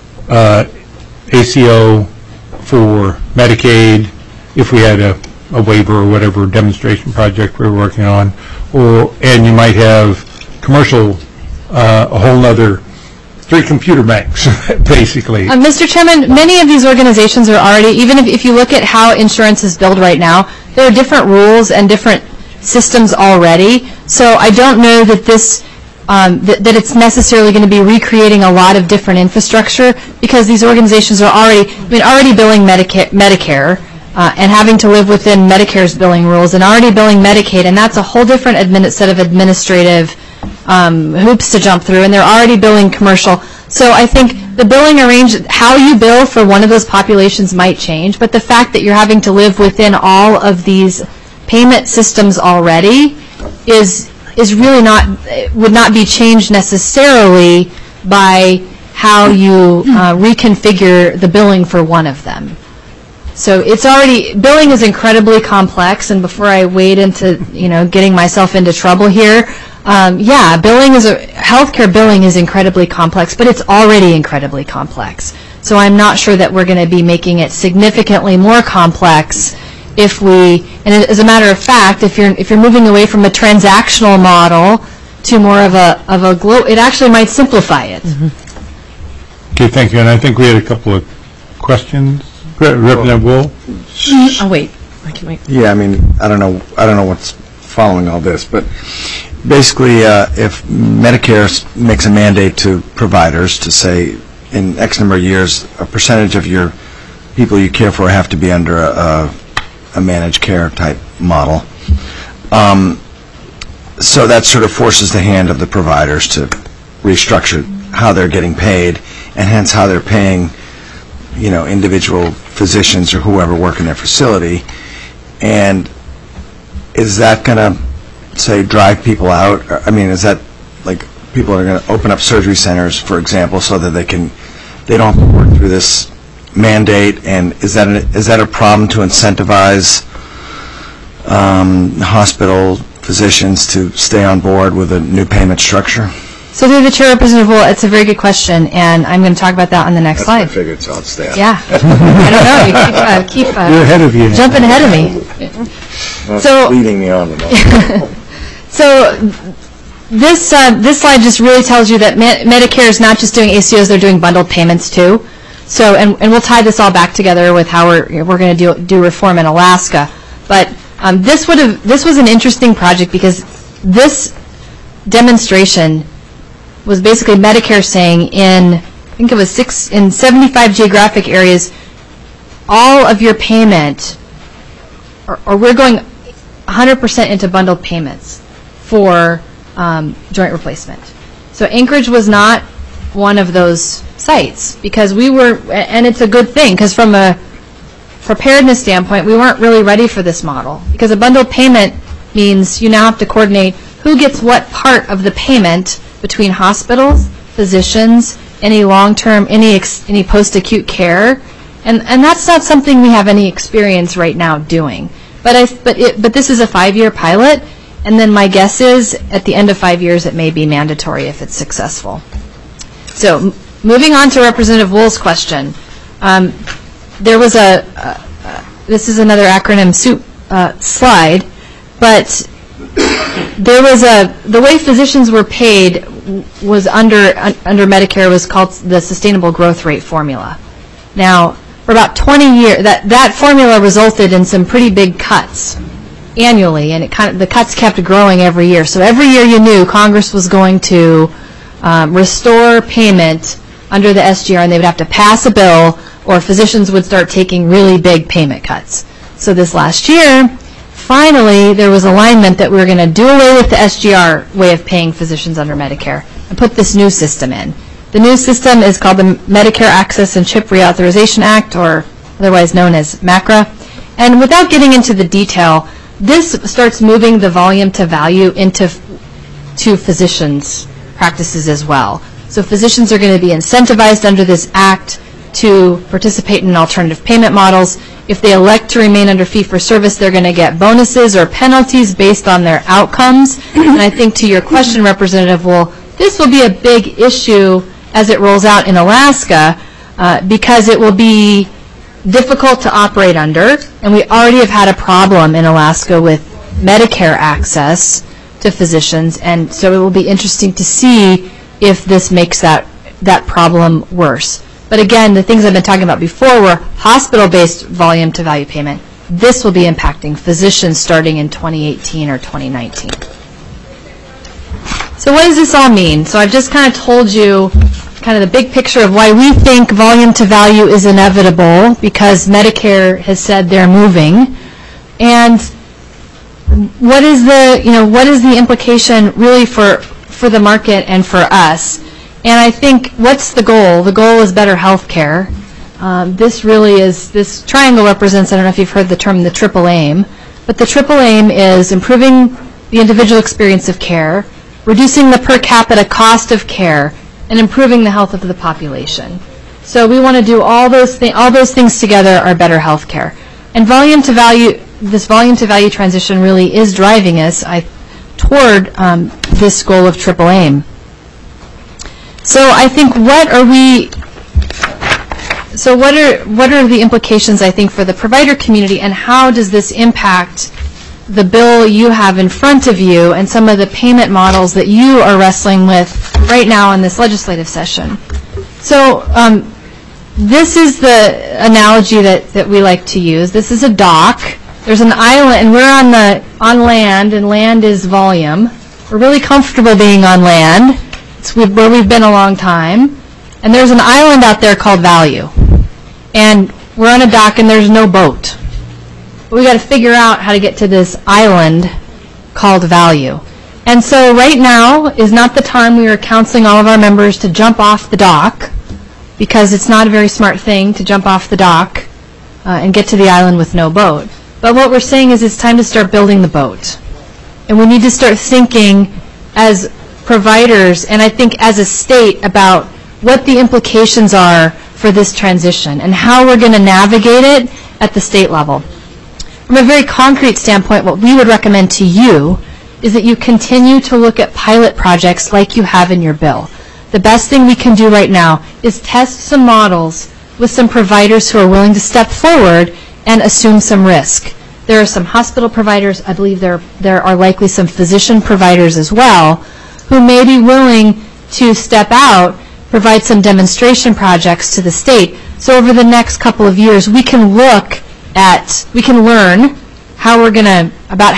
ACO for Medicaid, if we had a waiver or whatever demonstration project we were working on, and you might have commercial, a whole other 3 computer banks, basically. Mr. Chairman, many of these organizations are already, even if you look at how insurance is billed right now, there are different rules and different systems already. So I don't know that this, that it's necessarily going to be recreating a lot of different infrastructure, because these organizations are already billing Medicare and having to live within Medicare's billing rules, and already billing Medicaid, and that's a whole different set of administrative hoops to jump through, and they're already billing commercial. So I think the billing how you bill for one of those populations might change, but the fact that you're having to live within all of these payment systems already is really would not be changed necessarily by how you reconfigure the billing for one of them. So billing is incredibly complex, and before I wade into, getting myself into trouble here, healthcare billing is incredibly complex, but it's already incredibly complex. So I'm not sure that we're going to be making it significantly more complex and as a matter of fact, if you're moving away from a transactional model to more of a it actually might simplify it. Mm-hmm. Okay, thank you. And I think we had a couple of questions. Representative Wool? Oh, wait. I can wait. Yeah, I don't know what's following all this, but basically, if Medicare makes a mandate to providers to say, in X number of years, a percentage of your people you care for have to be under a managed care type model, so that sort of forces the hand of the providers to restructure how they're getting paid, and hence how they're paying, individual physicians or whoever work in their facility. And is that going to, say, drive people out? Is that like people are going to open up surgery centers, for example, so that they don't have to work through this mandate? And is that a problem to incentivize hospital physicians to stay on board with a new payment structure? So through the chair, Representative Wool, it's a very good question, and I'm going to talk about that on the next slide. I figured, so I'll stay. Yeah. I don't know. You keep You're ahead of you. jumping ahead of me. Leading me on and on. So this slide just really tells you that Medicare is not just doing ACOs; they're doing bundled payments too. So, and we'll tie this all back together with how we're going to do reform in Alaska. But this was an interesting project, because this demonstration was basically Medicare saying in 75 geographic areas, all of your payment, or we're going 100% into bundled payments for joint replacement. So Anchorage was not one of those sites, because and it's a good thing, because from a preparedness standpoint, we weren't really ready for this model, because a bundled payment means you now have to coordinate who gets what part of the payment between hospitals, physicians, any long-term, any post-acute care, and that's not something we have any experience right now doing. But this is a 5-year pilot, and then my guess is at the end of 5 years it may be mandatory if it's successful. So moving on to Representative Wool's question, there was this is another acronym soup slide, but there was the way physicians were paid was under Medicare was called the Sustainable Growth Rate formula. Now, for about 20 years, that formula resulted in some pretty big cuts annually, and the cuts kept growing every year. So every year you knew Congress was going to restore payment under the SGR, and they would have to pass a bill, or physicians would start taking really big payment cuts. So this last year, finally, there was alignment that we were going to do away with the SGR way of paying physicians under Medicare and put this new system in. The new system is called the Medicare Access and Chip Reauthorization Act, or otherwise known as MACRA. And without getting into the detail, this starts moving the volume to value into physicians' practices as well. So physicians are going to be incentivized under this act to participate in alternative payment models. If they elect to remain under fee-for-service, they're going to get bonuses or penalties based on their outcomes. And I think to your question, Representative, well, this will be a big issue as it rolls out in Alaska because it will be difficult to operate under. And we already have had a problem in Alaska with Medicare access to physicians. And so it will be interesting to see if this makes that problem worse. But again, the things I've been talking about before were hospital-based volume to value payment. This will be impacting physicians starting in 2018 or 2019. So what does this all mean? So I've just kind of told you kind of the big picture of why we think volume to value is inevitable, because Medicare has said they're moving. And what is the implication really for the market and for us? And I think, what's the goal? The goal is better health care. This triangle represents, I don't know if you've heard the term, the triple aim, but the triple aim is improving the individual experience of care, reducing the per capita cost of care, and improving the health of the population. So we want to do all those things together are better health care. And this volume to value transition really is driving us toward this goal of triple aim. So I think what are the implications, I think, for the provider community, and how does this impact the bill you have in front of you and some of the payment models that you are wrestling with right now in this legislative session? So this is the analogy that we like to use. This is a dock. There's an island, and we're on land, and land is volume. We're really comfortable being on land. It's where we've been a long time. And there's an island out there called value. And we're on a dock and there's no boat. But we got to figure out how to get to this island called value. And so right now is not the time we are counseling all of our members to jump off the dock, because it's not a very smart thing to jump off the dock and get to the island with no boat. But what we're saying is it's time to start building the boat. And we need to start thinking as providers, and I think as a state, about what the implications are for this transition and how we're going to navigate it at the state level. From a very concrete standpoint, what we would recommend to you is that you continue to look at pilot projects like you have in your bill. The best thing we can do right now is test some models with some providers who are willing to step forward and assume some risk. There are some hospital providers, I believe there are likely some physician providers as well, who may be willing to step out, provide some demonstration projects to the state. So over the next couple of years, we can learn how we're going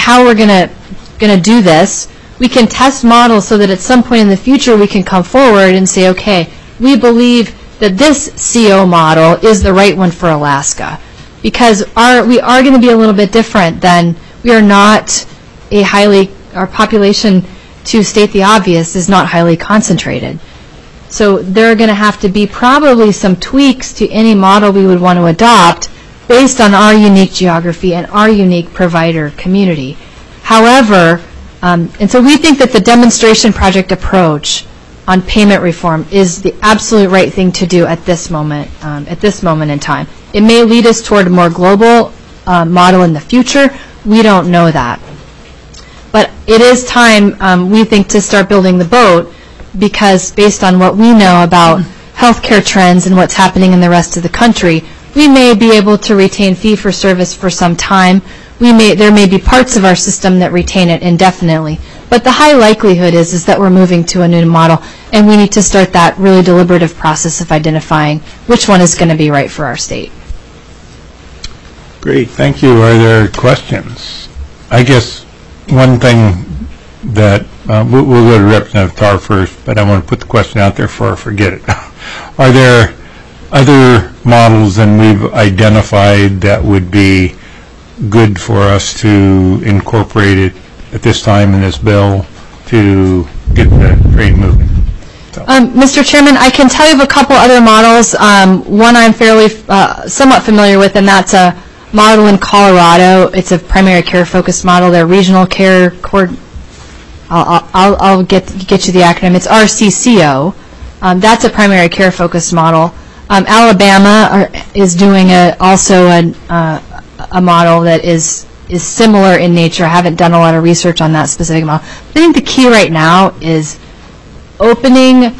to do this. We can test models so that at some point in the future we can come forward and say, okay, we believe that this CO model is the right one for Alaska. Because we are going to be a little bit different than, we are not our population, to state the obvious, is not highly concentrated. So there are going to have to be probably some tweaks to any model we would want to adopt based on our unique geography and our unique provider community. However, and so we think that the demonstration project approach on payment reform is the absolute right thing to do at this moment in time. It may lead us toward a more global model in the future. We don't know that. But it is time, we think, to start building the boat, because based on what we know about healthcare trends and what's happening in the rest of the country, we may be able to retain fee-for-service for some time. There may be parts of our system that retain it indefinitely. But the high likelihood is that we're moving to a new model, and we need to start that really deliberative process of identifying which one is going to be right for our state. Great, thank you. Are there questions? I guess one thing that, we'll go to Representative Tarr first, but I want to put the question out there before I forget it. Are there other models than we've identified that would be good for us to incorporate it at this time in this bill to get the train moving? Mr. Chairman, I can tell you of a couple other models. One I'm fairly somewhat familiar with, and that's a model in Colorado. It's a primary care focused model. Their regional care I'll get you the acronym. It's RCCO. That's a primary care focused model. Alabama is doing also a model that is similar in nature. I haven't done a lot of research on that specific model. I think the key right now is creating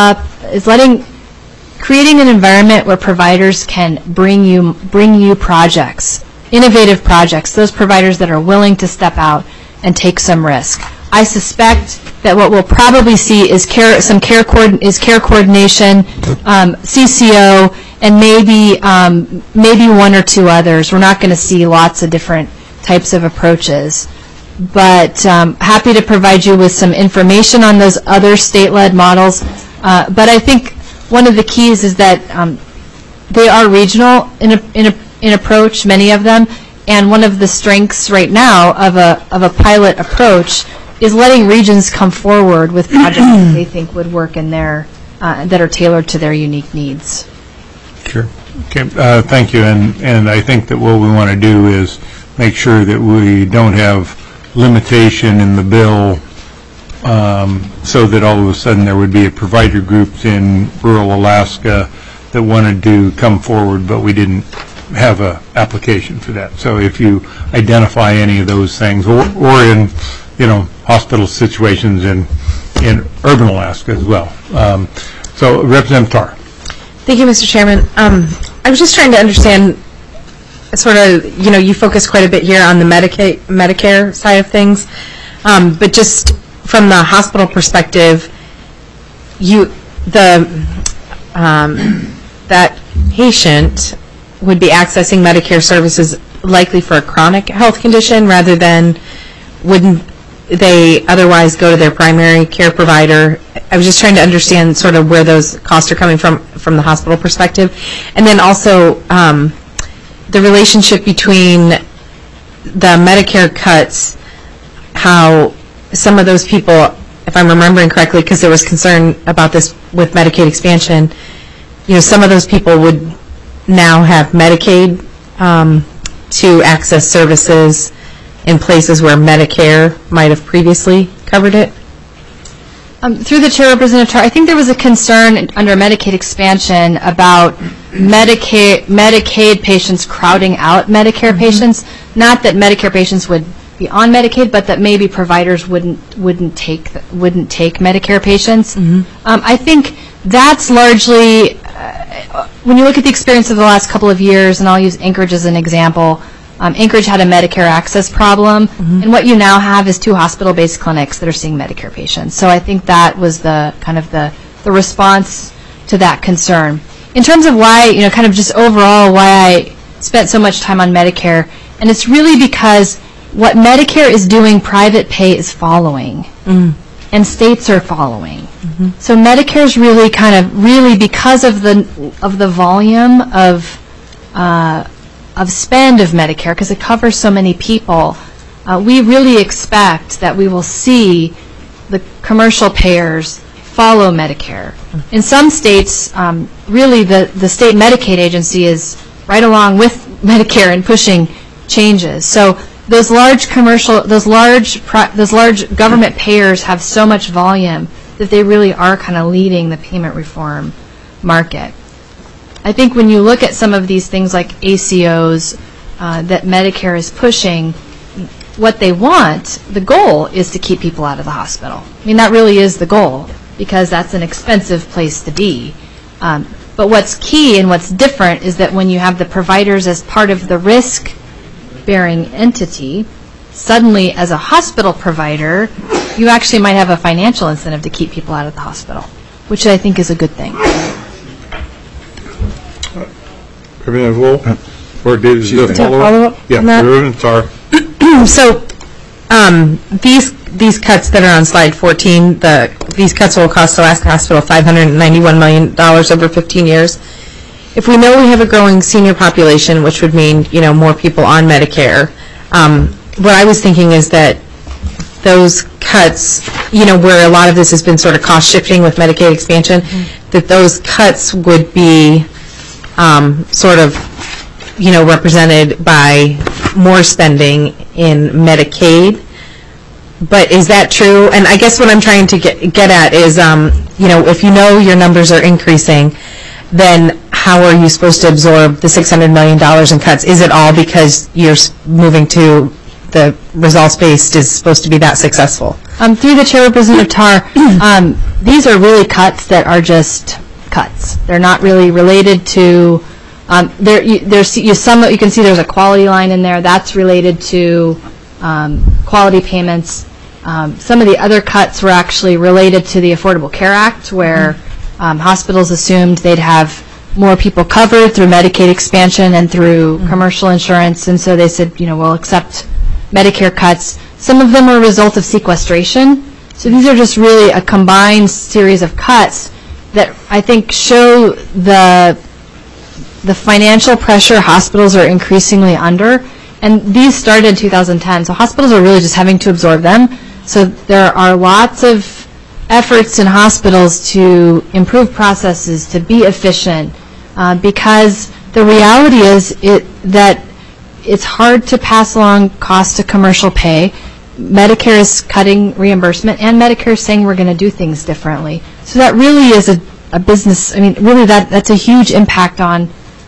an environment where providers can bring you projects, innovative projects, those providers that are willing to step out and take some risk. I suspect that what we'll probably see is care coordination, CCO, and maybe one or two others. We're not going to see lots of different types of approaches, but happy to provide you with some information on those other state-led models. But I think one of the keys is that they are regional in approach, many of them, and one of the strengths right now of a pilot approach is letting regions come forward with projects that they think would work in their that are tailored to their unique needs. Sure. Okay. Thank you. And I think that what we want to do is make sure that we don't have limitation in the bill so that all of a sudden there would be a provider groups in rural Alaska that wanted to come forward, but we didn't have an application for that. So if you identify any of those things, or in hospital situations in urban Alaska as well. So Representative Tarr. Thank you, Mr. Chairman. I was just trying to understand sort of, you focus quite a bit here on the Medicare side of things, but just from the hospital perspective, that patient would be accessing Medicare services likely for a chronic health condition rather than wouldn't they otherwise go to their primary care provider. I was just trying to understand sort of where those costs are coming from the hospital perspective. And then also the relationship between the Medicare cuts, how some of those people, if I'm remembering correctly, because there was concern about this with Medicaid expansion, some of those people would now have Medicaid to access services in places where Medicare might have previously covered it? Through the chair, Representative Tarr, I think there was a concern under Medicaid expansion about Medicaid patients crowding out Medicare patients. Not that Medicare patients would be on Medicaid, but that maybe providers wouldn't take Medicare patients. I think that's largely when you look at the experience of the last couple of years, and I'll use Anchorage as an example. Anchorage had a Medicare access problem, and what you now have is 2 hospital-based clinics that are seeing Medicare patients. So I think that was the kind of the response to that concern. In terms of why, kind of just overall why I spent so much time on Medicare, and it's really because what Medicare is doing, private pay is following, and states are following. So Medicare is really because of the volume of spend of Medicare, because it covers so many people, we really expect that we will see the commercial payers follow Medicare. In some states, really the state Medicaid agency is right along with Medicare and pushing changes. So those large government payers have so much volume that they really are kind of leading the payment reform market. I think when you look at some of these things like ACOs that Medicare is pushing, what they want, the goal is to keep people out of the hospital. I mean, that really is the goal, because that's an expensive place to be. But what's key and what's different is that when you have the providers as part of the risk-bearing entity, suddenly as a hospital provider, you actually might have a financial incentive to keep people out of the hospital, which I think is a good thing. Representative Wolf, or did you follow up? Yeah, Representative Tarr. So these cuts that are on slide 14, these cuts will cost Alaska Hospital $591 million over 15 years. If we know we have a growing senior population, which would mean more people on Medicare, what I was thinking is that those cuts, where a lot of this has been sort of cost shifting with Medicaid expansion, that those cuts would be sort of, represented by more spending in Medicaid. But is that true? And I guess what I'm trying to get at is, if your numbers are increasing, then how are you supposed to absorb the $600 million in cuts? Is it all because you're moving to the results-based is supposed to be that successful? Through the Chair, Representative Tarr, these are really cuts that are just cuts. They're not really related to, you can see there's a quality line in there. That's related to quality payments. Some of the other cuts were actually related to the Affordable Care Act, where hospitals assumed they'd have more people covered through Medicaid expansion and through commercial insurance, and so they said, we'll accept Medicare cuts. Some of them were a result of sequestration. So these are just really a combined series of cuts that I think show the financial pressure hospitals are increasingly under. And these started in 2010, so hospitals are really just having to absorb them. So there are lots of efforts in hospitals to improve processes, to be efficient, because the reality is that it's hard to pass along costs to commercial pay. Medicare is cutting reimbursement, and Medicare is saying we're going to do things differently. So that really is a business. Really that's a huge impact on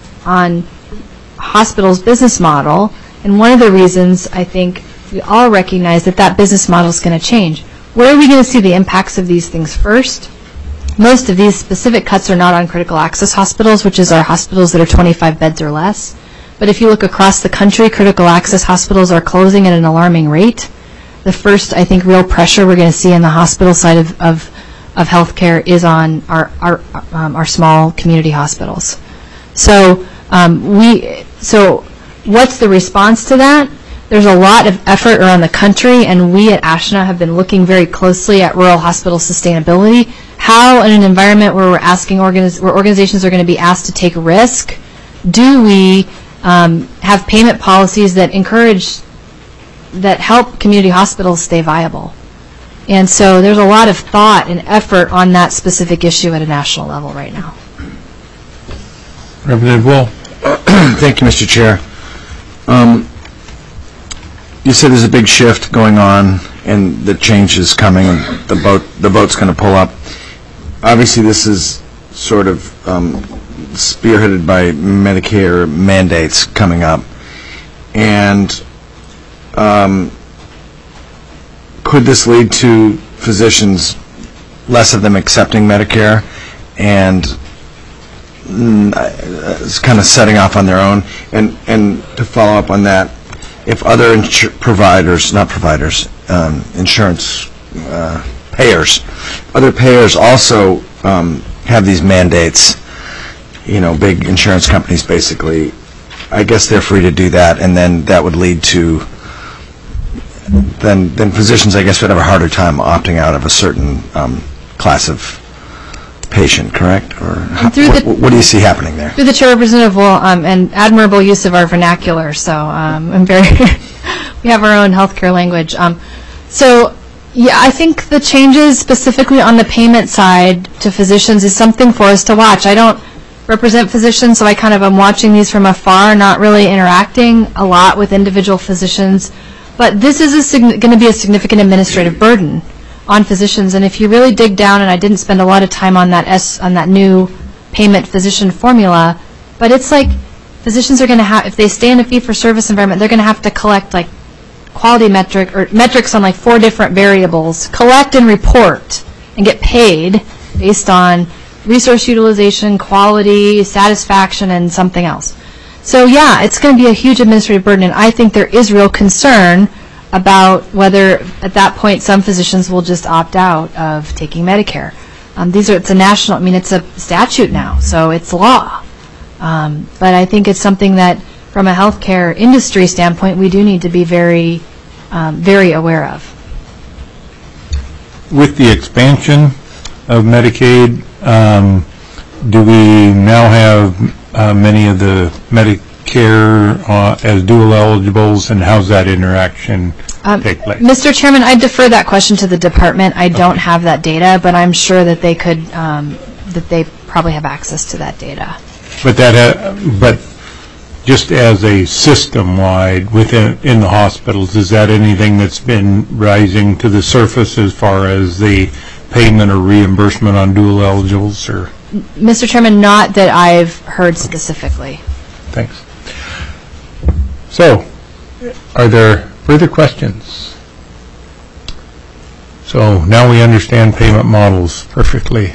hospitals' business model. And one of the reasons I think we all recognize that business model is going to change. Where are we going to see the impacts of these things first? Most of these specific cuts are not on critical access hospitals, which is our hospitals that are 25 beds or less. But if you look across the country, critical access hospitals are closing at an alarming rate. The first, I think, real pressure we're going to see in the hospital side of healthcare is on our small community hospitals. So what's the response to that? There's a lot of effort around the country, and we at ASHNA have been looking very closely at rural hospital sustainability. How, in an environment where we're asking where organizations are going to be asked to take risk, do we have payment policies that help community hospitals stay viable? And so there's a lot of thought and effort on that specific issue at a national level right now. Representative Wool. Thank you, Mr. Chair. You said there's a big shift going on and the change is coming and the boat's going to pull up. Obviously, this is sort of spearheaded by Medicare mandates coming up. And could this lead to physicians, less of them accepting Medicare and kind of setting off on their own? And to follow up on that, if other insurance payers, other payers also have these mandates, big insurance companies basically, I guess they're free to do that, and then that would lead to, then physicians, I guess, would have a harder time opting out of a certain class of patient, correct? Or what do you see happening there? Through the Chair, Representative Wool, and admirable use of our vernacular. So I'm very, we have our own healthcare language. So yeah, I think the changes specifically on the payment side to physicians is something for us to watch. I don't represent physicians, so I kind of am watching these from afar, not really interacting a lot with individual physicians. But this is going to be a significant administrative burden on physicians, and if you really dig down, and I didn't spend a lot of time on that new payment physician formula, but it's like physicians are going to have, if they stay in a fee-for-service environment, they're going to have to collect like quality metrics on like 4 different variables, collect and report, and get paid based on resource utilization, quality, satisfaction, and something else. So yeah, it's going to be a huge administrative burden, and I think there is real concern about whether at that point some physicians will just opt out of taking Medicare. It's a national, it's a statute now, so it's law. But I think it's something that from a healthcare industry standpoint we do need to be very, very aware of. With the expansion of Medicaid, do we now have many of the Medicare as dual eligibles, and how's that interaction take place? Mr. Chairman, I defer that question to the department. I don't have that data, but I'm sure that they could, that they probably have access to that data. But just as a system-wide in the hospitals, is that anything that's been rising to the surface as far as the payment or reimbursement on dual eligibles? Or Mr. Chairman, not that I've heard specifically. thanks. So, are there further questions? So now we understand payment models perfectly.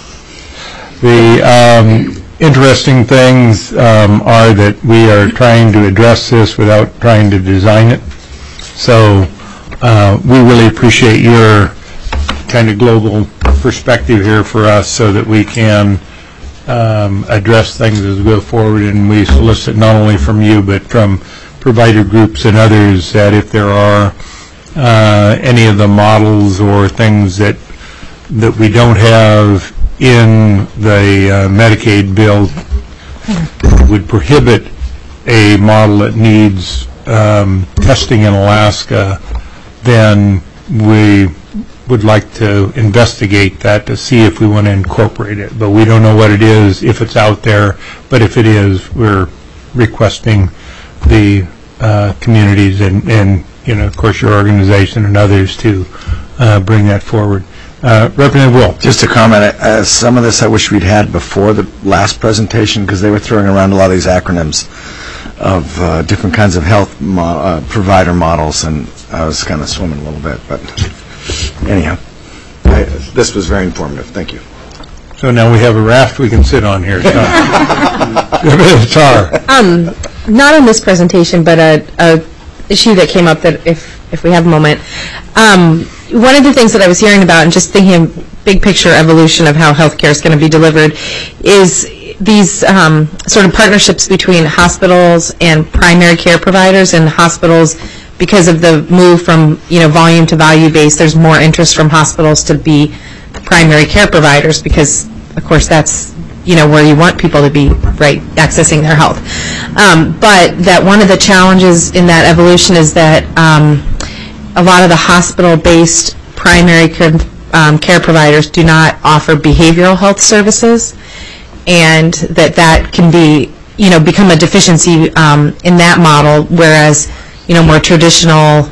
The interesting things are that we are trying to address this without trying to design it. So we really appreciate your kind of global perspective here for us so that we can address things as we go forward, and we solicit not only from you but from provider groups and others that if there are any of the models or things that we don't have in the Medicaid bill would prohibit a model that needs testing in Alaska, then we would like to investigate that to see if we want to incorporate it. But we don't know what it is, if it's out there. But if it is, we're requesting the communities and of course, your organization and others to bring that forward. Representative Will. Just a comment. Some of this I wish we'd had before the last presentation, because they were throwing around a lot of these acronyms of different kinds of health provider models, and I was kind of swimming a little bit. But anyhow, this was very informative. Thank you. So now we have a raft we can sit on here. Representative Tarr. Not on this presentation, but a issue that came up that if we have a moment. One of the things that I was hearing about and just thinking of big picture evolution of how healthcare is going to be delivered is these sort of partnerships between hospitals and primary care providers, and hospitals, because of the move from volume to value based, there's more interest from hospitals to be primary care providers because, of course, that's where you want people to be, right, accessing their health. But that one of the challenges in that evolution is that a lot of the hospital-based primary care providers do not offer behavioral health services, and that can be, become a deficiency in that model, whereas, more traditional,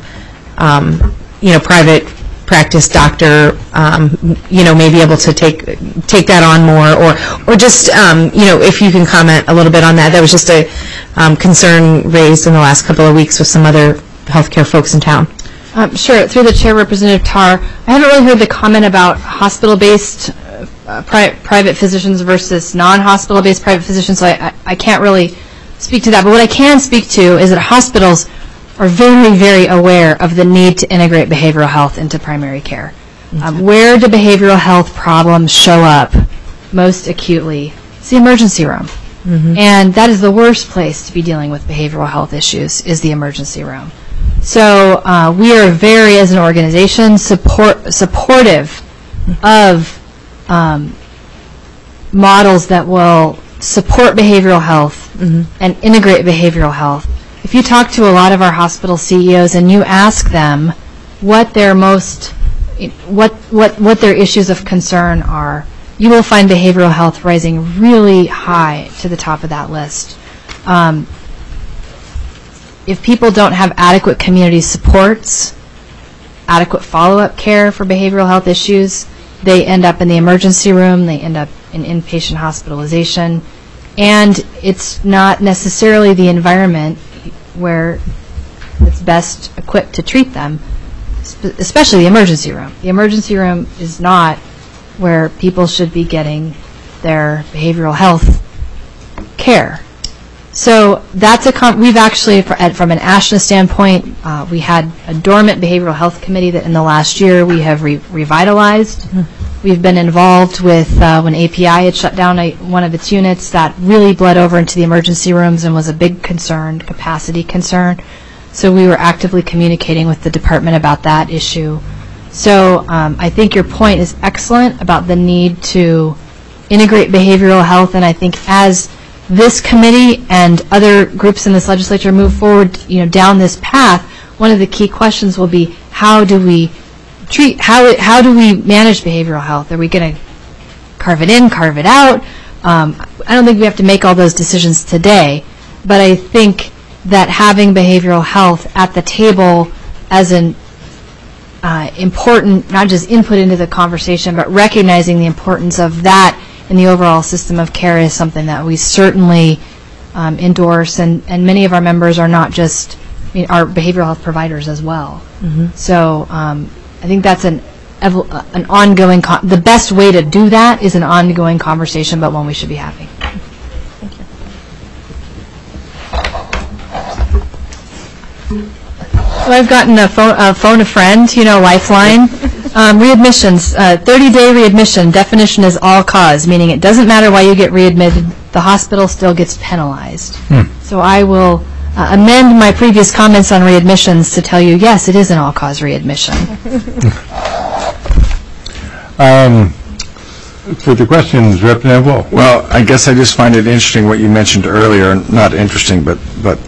private practice doctor, may be able to take that on more, or just, if you can comment a little bit on that. That was just a concern raised in the last couple of weeks with some other healthcare folks in town. Sure. Through the chair, Representative Tarr, I haven't really heard the comment about hospital-based private physicians versus non-hospital-based private physicians, so I can't really speak to that. But what I can speak to is that hospitals are very, very aware of the need to integrate behavioral health into primary care. Where do behavioral health problems show up most acutely? It's the emergency room. And that is the worst place to be dealing with behavioral health issues, is the emergency room. So we are very, as an organization, supportive of models that will support behavioral health and integrate behavioral health. If you talk to a lot of our hospital CEOs and you ask them what their what their issues of concern are, you will find behavioral health rising really high to the top of that list. If people don't have adequate community supports, adequate follow-up care for behavioral health issues, they end up in the emergency room, they end up in inpatient hospitalization, and it's not necessarily the environment where it's best equipped to treat them, especially the emergency room. The emergency room is not where people should be getting their behavioral health care. So that's we've actually, from an ASHNA standpoint, we had a dormant behavioral health committee that in the last year we have revitalized. We've been involved with when API had shut down one of its units, that really bled over into the emergency rooms and was a big concern, capacity concern. So we were actively communicating with the department about that issue. So I think your point is excellent about the need to integrate behavioral health, and I think as this committee and other groups in this legislature move forward, down this path, one of the key questions will be, how do we manage behavioral health? Are we going to carve it in, carve it out? I don't think we have to make all those decisions today, but I think that having behavioral health at the table as an important, not just input into the conversation, but recognizing the importance of that in the overall system of care is something that we certainly endorse, and many of our members are not just, are behavioral health providers as well. So I think that's an ongoing, the best way to do that is an ongoing conversation, but one we should be having. So I've gotten a phone a friend, Lifeline. Readmissions, 30-day readmission, definition is all cause, meaning it doesn't matter why you get readmitted, the hospital still gets penalized. So I will amend my previous comments on readmissions to tell you, yes, it is an all-cause readmission. Further questions, Representative Wolf? Well, I guess I just find it interesting what you mentioned earlier, not interesting, but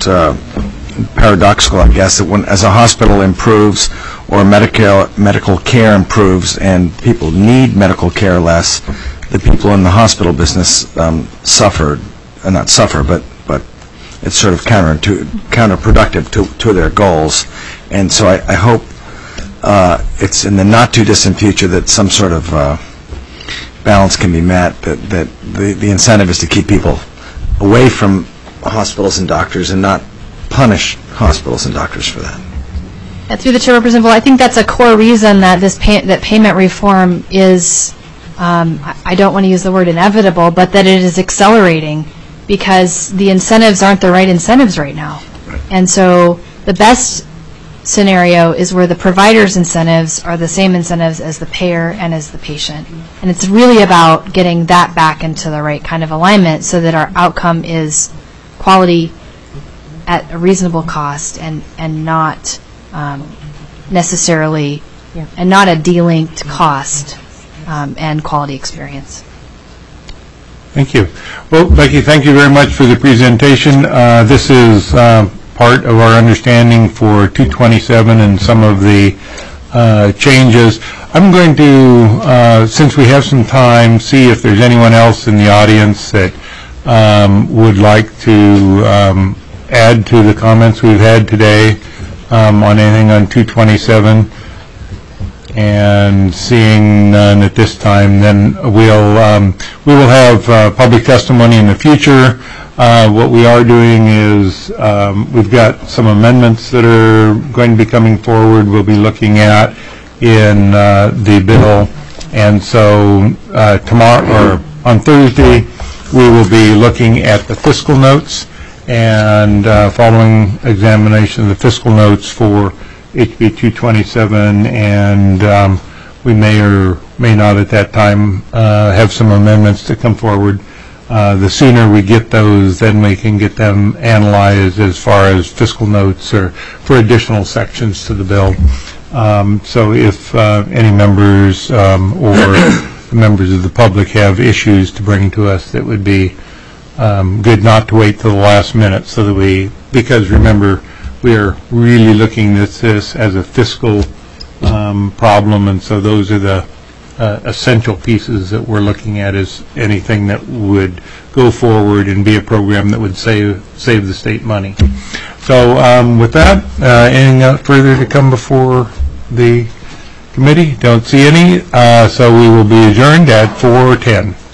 paradoxical, I guess, that when as a hospital improves or medical care improves and people need medical care less, the people in the hospital business suffer, not suffer, but it's sort of counterproductive to their goals. And so I hope it's in the not too distant future that some sort of balance can be met, that the incentive is to keep people away from hospitals and doctors and not punish hospitals and doctors for that. Through the Chair, Representative Wolf, I think that's a core reason that that payment reform is, I don't want to use the word inevitable, but that it is accelerating because the incentives aren't the right incentives right now. And so the best scenario is where the provider's incentives are the same incentives as the payer and as the patient. And it's really about getting that back into the right kind of alignment so that our outcome is quality at a reasonable cost and not necessarily, and not a delinked cost and quality experience. Thank you. Well, Becky, thank you very much for the presentation. This is part of our understanding for 227 and some of the changes. I'm going to, since we have some time, see if there's anyone else in the audience that would like to add to the comments we've had today on anything on 227. And seeing none at this time, then we will have public testimony in the future. What we are doing is we've got some amendments that are going to be coming forward. We'll be looking at in the bill, and so tomorrow or on Thursday we will be looking at the fiscal notes and following examination of the fiscal notes for HB 227, and we may or may not at that time have some amendments to come forward. The sooner we get those, then we can get them analyzed as far as fiscal notes or for additional sections to the bill. So if any members or members of the public have issues to bring to us, that would be good not to wait till the last minute, so that because remember, we are really looking at this as a fiscal problem, and so those are the essential pieces that we're looking at as anything that would go forward and be a program that would save the state money. So with that, anything further to come before the committee? Don't see any, so we will be adjourned at 4:10.